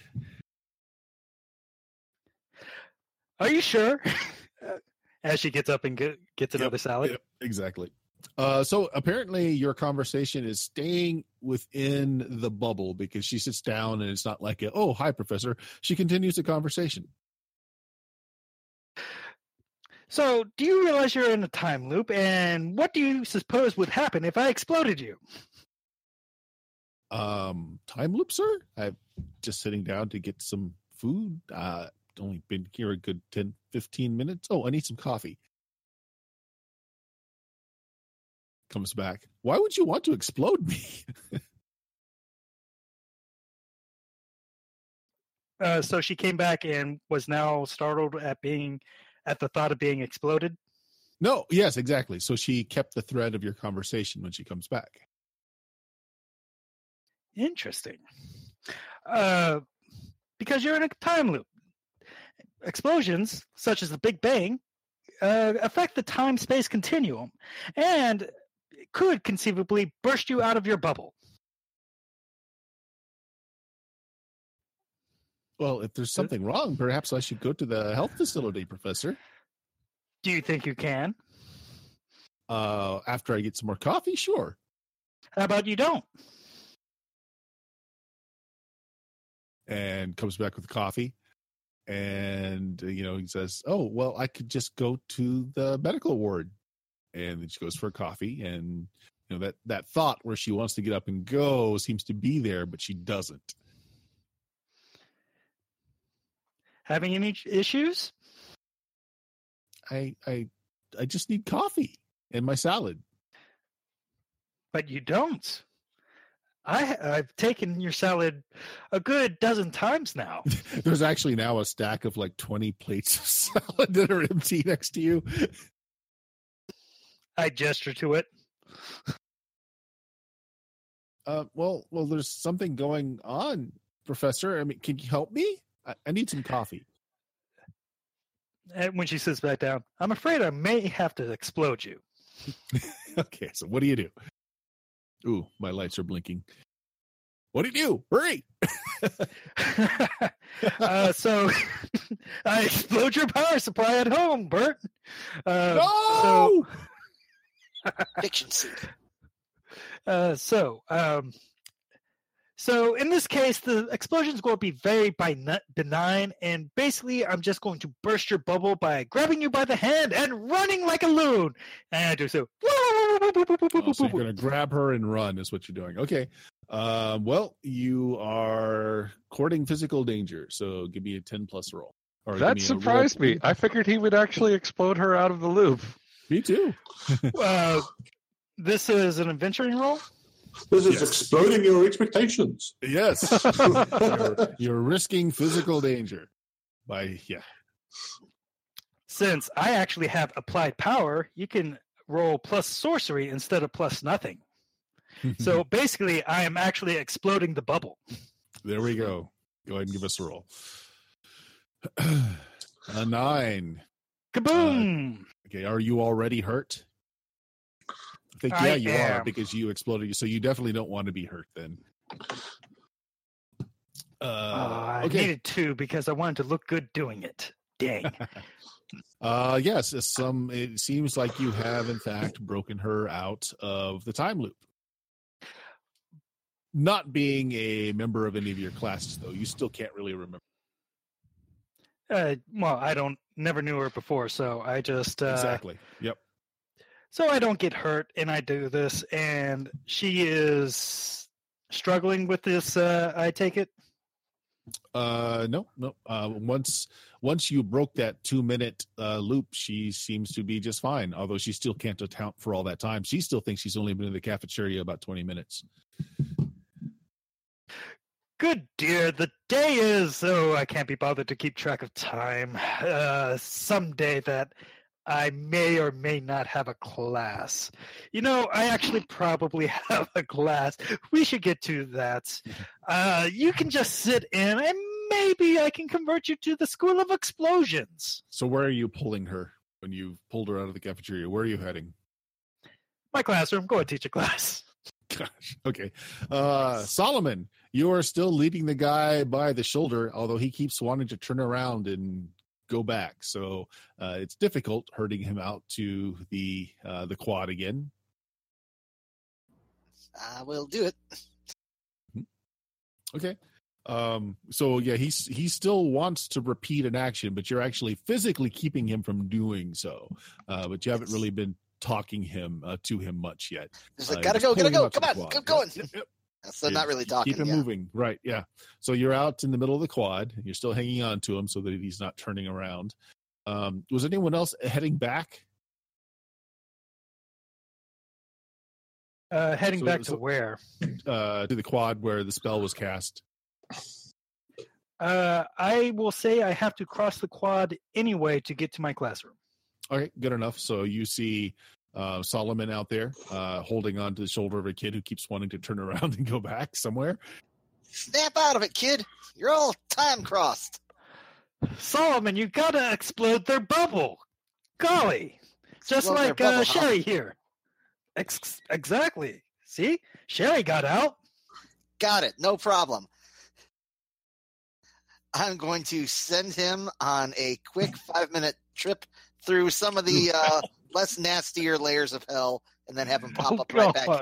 Are you sure? As she gets up and gets another salad. Yep, exactly. So apparently your conversation is staying within the bubble because she sits down and it's not like, oh, hi, Professor. She continues the conversation. So, do you realize you're in a time loop, and what do you suppose would happen if I exploded you? Time loop, sir? I'm just sitting down to get some food. Only been here a good 10, 15 minutes. Oh, I need some coffee. Comes back. Why would you want to explode me? So she came back and was now startled at the thought of being exploded? No, yes, exactly. So she kept the thread of your conversation when she comes back. Interesting. Because you're in a time loop. Explosions, such as the Big Bang, affect the time-space continuum and could conceivably burst you out of your bubble. Well, if there's something wrong, perhaps I should go to the health facility, Professor. Do you think you can? After I get some more coffee, sure. How about you don't? And comes back with coffee. And, he says, oh, well, I could just go to the medical ward. And then she goes for coffee. And, that thought where she wants to get up and go seems to be there, but she doesn't. Having any issues? I just need coffee and my salad. But you don't. I've taken your salad a good dozen times now. There's actually now a stack of like 20 plates of salad that are empty next to you. I gesture to it. Well, there's something going on, Professor. I mean, can you help me? I need some coffee. And when she sits back down, I'm afraid I may have to explode you. Okay, so what do you do? Ooh, my lights are blinking. What do you do? Hurry! So I explode your power supply at home, Bert. No! Fiction seed. So in this case, the explosion is going to be very benign, and basically I'm just going to burst your bubble by grabbing you by the hand and running like a loon. And I do so. Oh, so you're going to grab her and run is what you're doing. Okay. Well, you are courting physical danger, so give me a 10+ roll. Or That surprised me. I figured he would actually explode her out of the loop. Me too. This is an adventuring roll? This is exploding your expectations. Yes. you're risking physical danger. Since I actually have applied power, you can roll plus sorcery instead of plus nothing. So basically, I am actually exploding the bubble. There we go. Go ahead and give us a roll. A 9. Kaboom! Okay, are you already hurt? I think, I you am. are because you exploded. So you definitely don't want to be hurt then. I Okay. needed 2 because I wanted to look good doing it. Dang. Yes, it seems like you have, in fact, broken her out of the time loop. Not being a member of any of your classes, though, you still can't really remember. Well, I never knew her before, so I just Exactly. Yep. So I don't get hurt, and I do this, and she is struggling with this. I take it. No. Once you broke that 2-minute loop, she seems to be just fine. Although she still can't account for all that time. She still thinks she's only been in the cafeteria about 20 minutes. Good dear, the day is. Oh, I can't be bothered to keep track of time. Someday that I may or may not have a class. I actually probably have a class. We should get to that. You can just sit in, and maybe I can convert you to the School of Explosions. So where are you pulling her when you pulled her out of the cafeteria? Where are you heading? My classroom. Go and teach a class. Gosh. Okay. Solomon, you are still leading the guy by the shoulder, although he keeps wanting to turn around and go back. So it's difficult herding him out to the quad again. I will do it. Okay. So yeah, he still wants to repeat an action, but you're actually physically keeping him from doing so. But you haven't really been talking to him much yet. Just like, gotta go. Come on, keep going. Yep. So not really talking. Keep him moving. Right. Yeah. So you're out in the middle of the quad. You're still hanging on to him so that he's not turning around. Was anyone else heading back? Heading back to where? To the quad where the spell was cast. I will say I have to cross the quad anyway to get to my classroom. Okay, good enough. So you see Solomon out there holding on to the shoulder of a kid who keeps wanting to turn around and go back somewhere. Snap out of it, kid. You're all time crossed. Solomon, you gotta explode their bubble. Golly. Just Explode their like bubble, huh? Sherry here. Exactly. See? Sherry got out. Got it. No problem. I'm going to send him on a quick 5-minute trip through some of the less nastier layers of hell, and then have him pop up right back.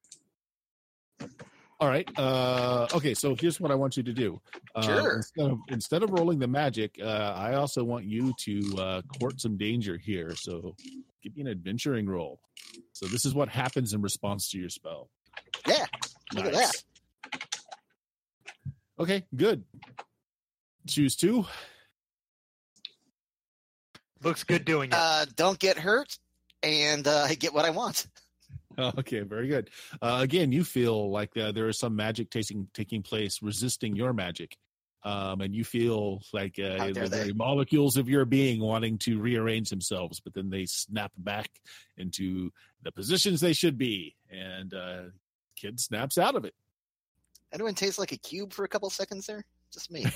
All right. Okay, so here's what I want you to do. Sure. Instead of rolling the magic, I also want you to court some danger here. So give me an adventuring roll. So this is what happens in response to your spell. Yeah. Look at that. Okay, good. Choose 2. Looks good doing it. Don't get hurt, and I get what I want. Okay, very good. Again, you feel like there is some magic taking place, resisting your magic, and you feel like the very molecules of your being wanting to rearrange themselves, but then they snap back into the positions they should be, and kid snaps out of it. Anyone taste like a cube for a couple seconds there? Just me.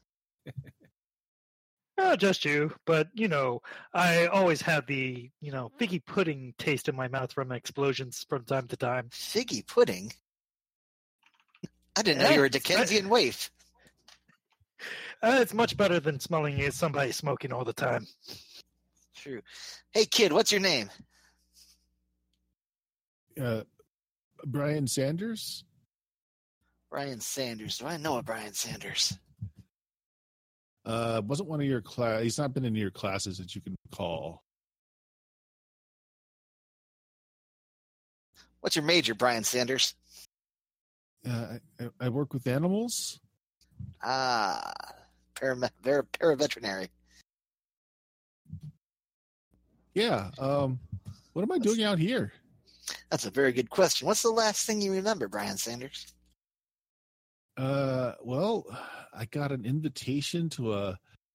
Just you, but I always have the figgy pudding taste in my mouth from explosions from time to time. Figgy pudding? I didn't know you were a Dickensian waif. It's much better than smelling somebody smoking all the time. True. Hey, kid, what's your name? Brian Sanders? Brian Sanders. Do I know a Brian Sanders? Wasn't one of your class. He's not been in your classes that you can recall. What's your major, Brian Sanders? I work with animals. Paraveterinary. Yeah. What am I doing out here? That's a very good question. What's the last thing you remember, Brian Sanders? Well, I got an invitation to a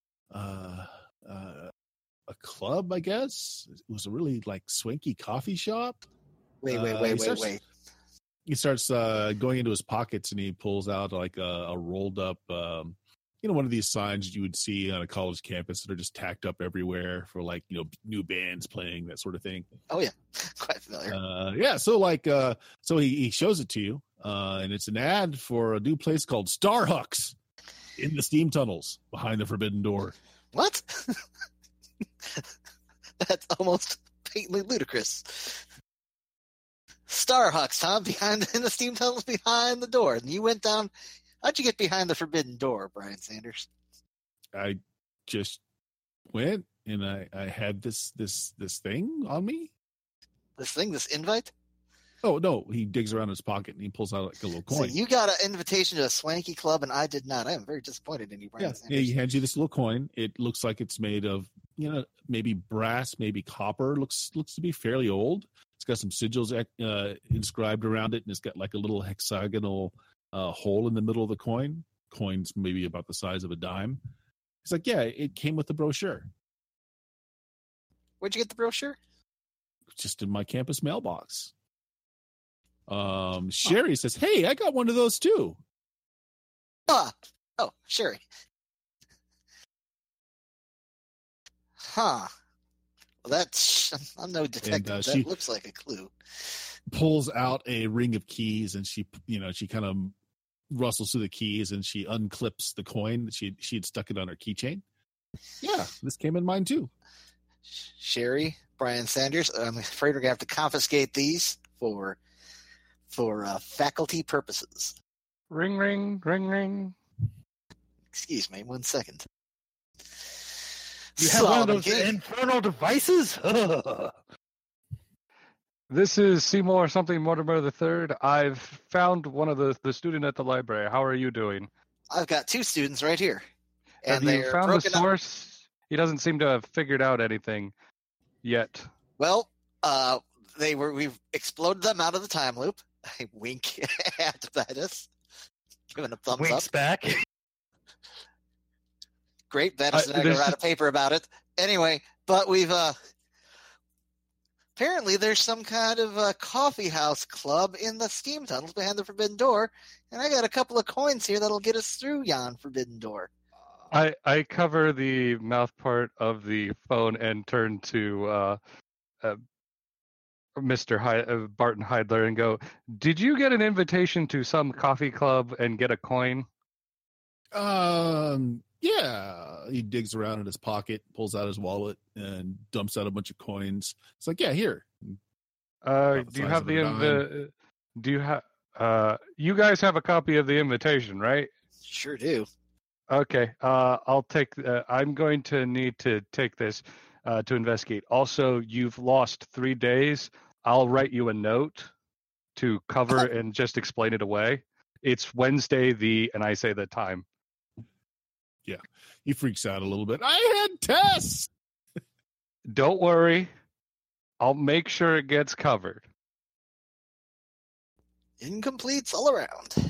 club, I guess. It was a really swanky coffee shop. Wait. He starts going into his pockets and he pulls out a rolled up, one of these signs you would see on a college campus that are just tacked up everywhere for new bands playing, that sort of thing. Oh yeah, quite familiar. Yeah, so he shows it to you, and it's an ad for a new place called Starhucks in the steam tunnels behind the Forbidden Door. What? That's almost patently ludicrous. Starhucks, huh? In the steam tunnels behind the door. And you went down. How'd you get behind the Forbidden Door, Brian Sanders? I just went and I had this thing on me. This invite? Oh no, he digs around his pocket and he pulls out a little coin. So you got an invitation to a swanky club and I did not. I am very disappointed in you, Brian Sanders. Yeah, he hands you this little coin. It looks like it's made of, maybe brass, maybe copper. Looks to be fairly old. It's got some sigils inscribed around it, and it's got a little hexagonal hole in the middle of the coin. Coin's maybe about the size of a dime. He's like, yeah, it came with the brochure. Where'd you get the brochure? Just in my campus mailbox. Sherry says, hey, I got one of those too. Oh, Sherry. Huh. Well, I'm no detective. And, that looks like a clue. Pulls out a ring of keys and she kind of rustles through the keys and she unclips the coin. She'd stuck it on her keychain. Yeah, this came in mine too. Sherry, Brian Sanders, I'm afraid we're gonna have to confiscate these for faculty purposes. Ring, ring, ring, ring. Excuse me, 1 second. You have one of those infernal devices? This is Seymour something Mortimer III. I've found one of the student at the library. How are you doing? I've got 2 students right here. And have you found the source? He doesn't seem to have figured out anything yet. Well, we've exploded them out of the time loop. I wink at Vatis, giving a thumbs Winks up. Back. Great, Vatis and I can write a paper about it. Anyway, but we've apparently there's some kind of coffee house club in the steam tunnels behind the Forbidden Door, and I got a couple of coins here that'll get us through yon Forbidden Door. I cover the mouth part of the phone and turn to Mr. Barton Heidler and go, did you get an invitation to some coffee club and get a coin? Yeah. He digs around in his pocket, pulls out his wallet, and dumps out a bunch of coins. It's like, yeah, here. Do the you size have of the a dime. do you have you guys have a copy of the invitation, right? Sure do. Okay. I'll take. I'm going to need to take this to investigate. Also, you've lost 3 days. I'll write you a note to cover and just explain it away. It's Wednesday, and I say the time. He freaks out a little bit. I had tests. Don't worry. I'll make sure it gets covered. Incompletes all around.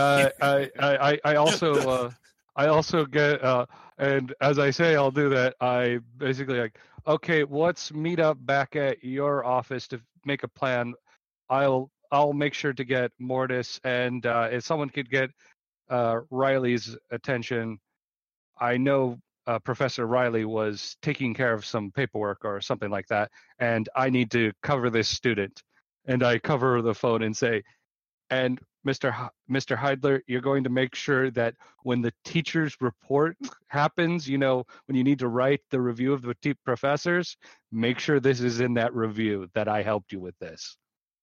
I also get and as I say I'll do that. I basically like, okay, let's meet up back at your office to make a plan. I'll make sure to get Mortis, and if someone could get Riley's attention. I know Professor Riley was taking care of some paperwork or something like that, and I need to cover this student. And I cover the phone and say, and Mr. Heidler, you're going to make sure that when the teacher's report happens, when you need to write the review of the professors, make sure this is in that review that I helped you with this.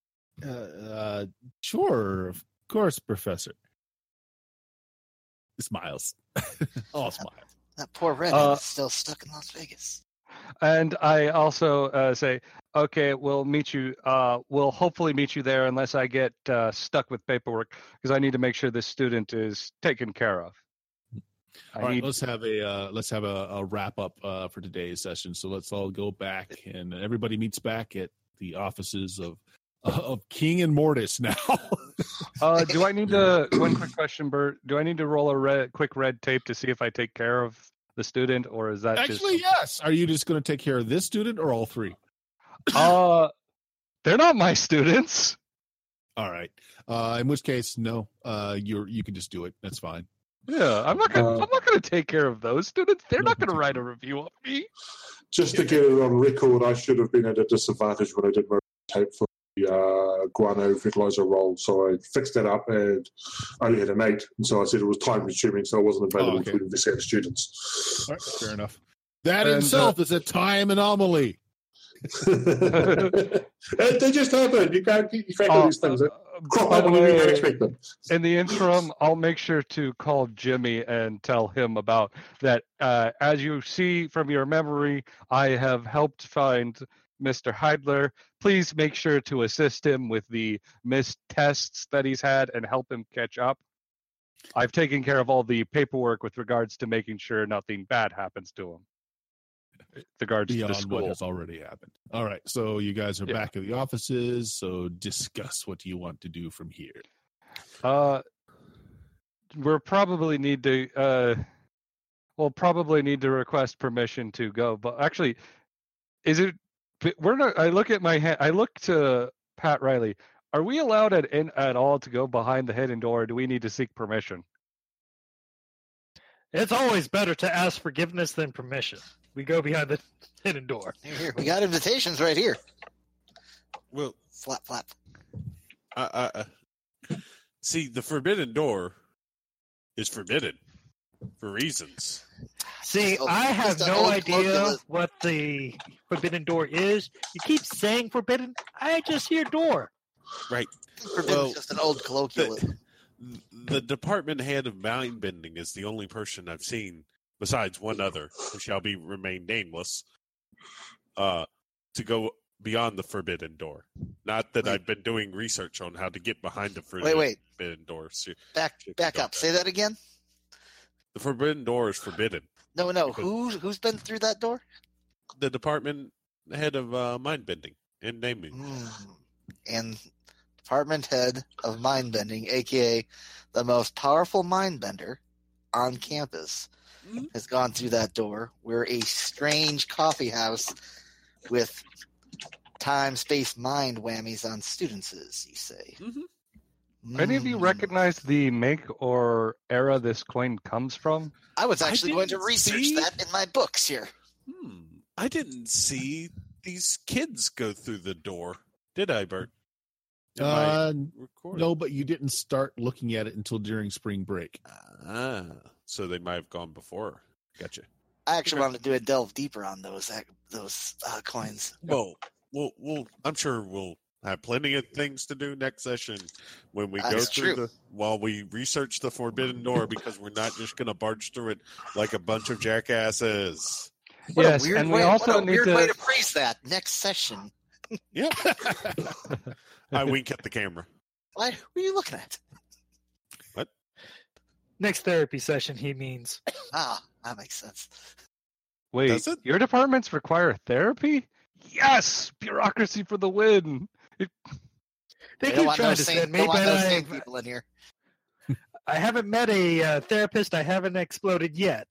Sure, of course, Professor. He smiles. All smiles. That poor redhead is still stuck in Las Vegas. And I also say, okay, we'll meet you. We'll hopefully meet you there, unless I get stuck with paperwork, because I need to make sure this student is taken care of. All right, let's have a wrap up for today's session. So let's all go back, and everybody meets back at the offices of King and Mortis now. Do I need to? One quick question, Bert. Do I need to roll a quick red tape to see if I take care of the student, or is that actually yes? Are you just going to take care of this student or all three? They're not my students. All right. In which case, no. You can just do it. That's fine. Yeah, I'm not gonna take care of those students. They're not gonna write a review of me. Just to get it on record, I should have been at a disadvantage when I did my tape for the guano fertilizer roll. So I fixed that up and I only had an 8. And so I said it was time consuming, so I wasn't available to investigate students. All right, fair enough. That itself is a time anomaly. They just happen. You can't keep track of these things. Crop up when you don't expect them. In the interim, I'll make sure to call Jimmy and tell him about that. As you see from your memory, I have helped find Mr. Heidler. Please make sure to assist him with the missed tests that he's had and help him catch up. I've taken care of all the paperwork with regards to making sure nothing bad happens to him. Regards Beyond to the school. what has already happened. All right, so you guys are back at the offices. So discuss what do you want to do from here. We'll probably need to request permission to go. But actually, is it? We're not. I look at my hand. I look to Pat Riley. Are we allowed at all to go behind the hidden door? Or do we need to seek permission? It's always better to ask forgiveness than permission. We go behind the hidden door. Here, we got invitations right here. Well, Flap, flap. See, the forbidden door is forbidden for reasons. See, I have no idea what the forbidden door is. You keep saying forbidden. I just hear door. Right. Forbidden is just an old colloquialism. The department head of mind bending is the only person I've seen, besides one other, who shall remain nameless, to go beyond the forbidden door. Not that I've been doing research on how to get behind the forbidden door. So back up. Say that again. The forbidden door is forbidden. No. Who's been through that door? The department head of mind bending and naming. And department head of mind bending, aka the most powerful mind bender on campus, has gone through that door. We're a strange coffee house with time, space, mind whammies on students, you say. Any of you recognize the make or era this coin comes from? I was actually going to research that in my books here. I didn't see these kids go through the door, did I, Bert? No, but you didn't start looking at it until during spring break. So they might have gone before. Gotcha. I actually wanted to do a delve deeper on those coins. Well, I'm sure we'll have plenty of things to do next session when we go That's through true. while we research the Forbidden Door, because we're not just going to barge through it like a bunch of jackasses. What a Yes, weird and we way, also what a need weird to. way to phrase that. Next session. Yeah. I wink at the camera. What are you looking at? Next therapy session, he means. Ah, that makes sense. Wait, Does it? your departments require therapy? Yes, bureaucracy for the win. They don't keep want trying no to sane, send me, don't want but no sane I people in here. haven't met a therapist. I haven't exploded yet.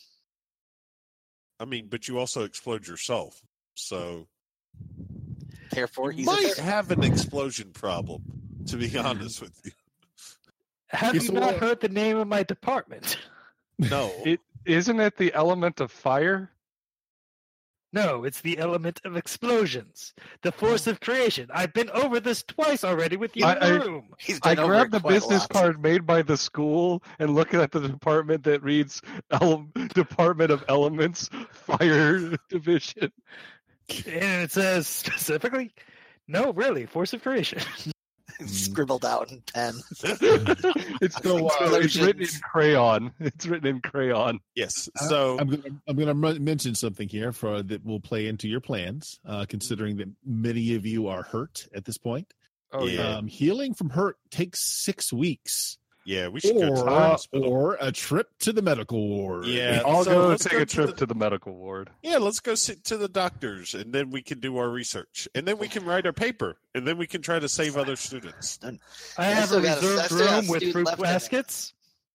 I mean, but you also explode yourself. So Therefore, you he's might a have an explosion problem, to be honest with you. Have Yeah, you so not what- heard the name of my department? No. Isn't it the element of fire? No, it's the element of explosions, the force of creation. I've been over this twice already with you in the room. He's I been over grabbed it the quite a business lot. card made by the school and looking at the department that reads Department of Elements, Fire Division. And it says specifically, no, really, force of creation. Scribbled out in pen. It's written in crayon. It's written in crayon. Yes. So I'm going to mention something here that will play into your plans, considering that many of you are hurt at this point. Oh Yeah. Healing from hurt takes 6 weeks, yeah, we should go to the hospital. or a trip to the medical ward. Yeah. I'll so go let's take go a to trip the- to the medical ward. Yeah, let's go sit to the doctors, and then we can do our research, and then we can write our paper, and then we can try to save other students. I have a still got a- I reserved still got a room with student fruit left in it. baskets.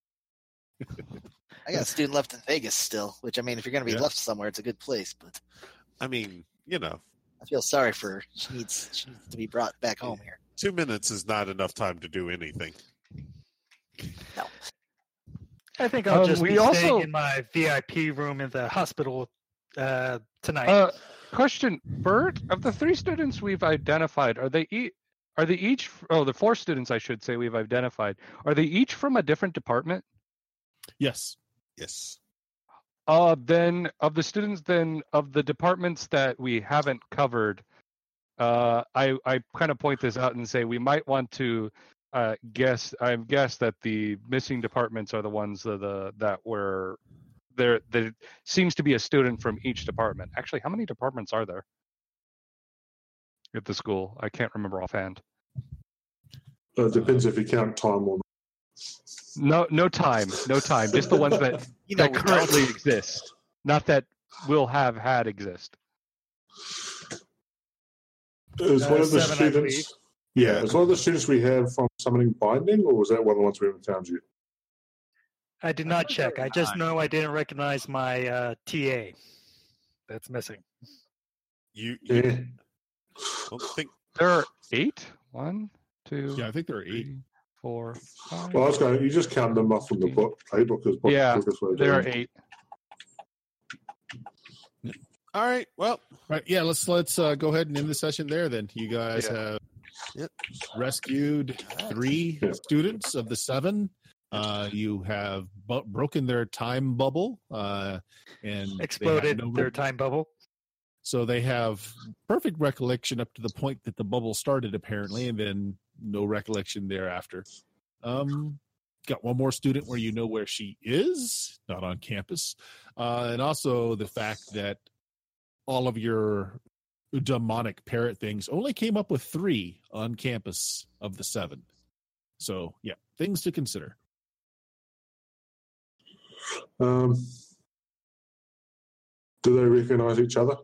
I got a student left in Vegas still, which, I mean, if you're going to be Yeah. left somewhere, it's a good place. But I mean, you know, I feel sorry for her. She needs to be brought back home here. 2 minutes is not enough time to do anything. No. I think I'll just we be also- staying in my VIP room in the hospital tonight. Question, Bert, of the 3 students we've identified, are they each? Oh, the 4 students, I should say, we've identified. Are they each from a different department? Yes. Yes. Then of the students, of the departments that we haven't covered, I kind of point this out and say we might want to guess that the missing departments are the ones that were there. There seems to be a student from each department. Actually, how many departments are there at the school? I can't remember offhand. Depends if you count time or not. No time. Just the ones that You know, that we currently don't. exist, not that will have had exist. Is one of the 7, I believe. students? Yeah, is one of the students we have from Summoning Binding, or was that one of the ones we haven't found yet? I did not check. I just know I didn't recognize my TA. That's missing. You Yeah. don't think There are 8. 1, 2, Yeah, I think there are 8. 3, 4, 5. Well, I was going. You just count them off from the book. Playbook is Yeah, quickest way to There are do it. 8. all right, well, Right. Yeah. Let's go ahead and end the session there. Then you guys Yeah. have Yep. rescued 3 Yeah. students of the 7. You have broken their time bubble and they have Exploded no their time bubble. So they have perfect recollection up to the point that the bubble started, apparently, and then no recollection thereafter. Got one more student where you know where she is, not on campus, and also the fact that all of your demonic parrot things only came up with 3 on campus of the 7. So yeah, things to consider. Do they recognize each other?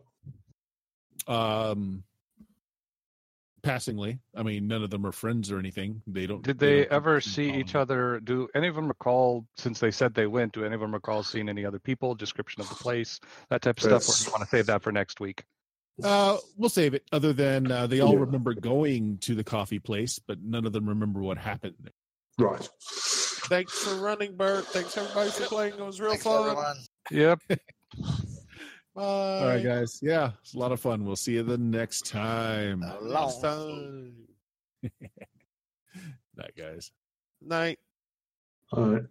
Passingly, I mean, none of them are friends or anything. They don't. Did they don't ever keep see following. each other? Do any of them recall, since they said they went, do any of them recall seeing any other people, description of the place, that type of stuff? Or do you want to save that for next week? We'll save it. Other than they all Yeah. remember going to the coffee place, but none of them remember what happened. Right. thanks for running, Bert. Thanks everybody for playing. It was real Thanks, fun. everyone. Yep. Bye. All right, guys. Yeah, it's a lot of fun. We'll see you the next time. So Next long. time. Night, guys. Night. All right.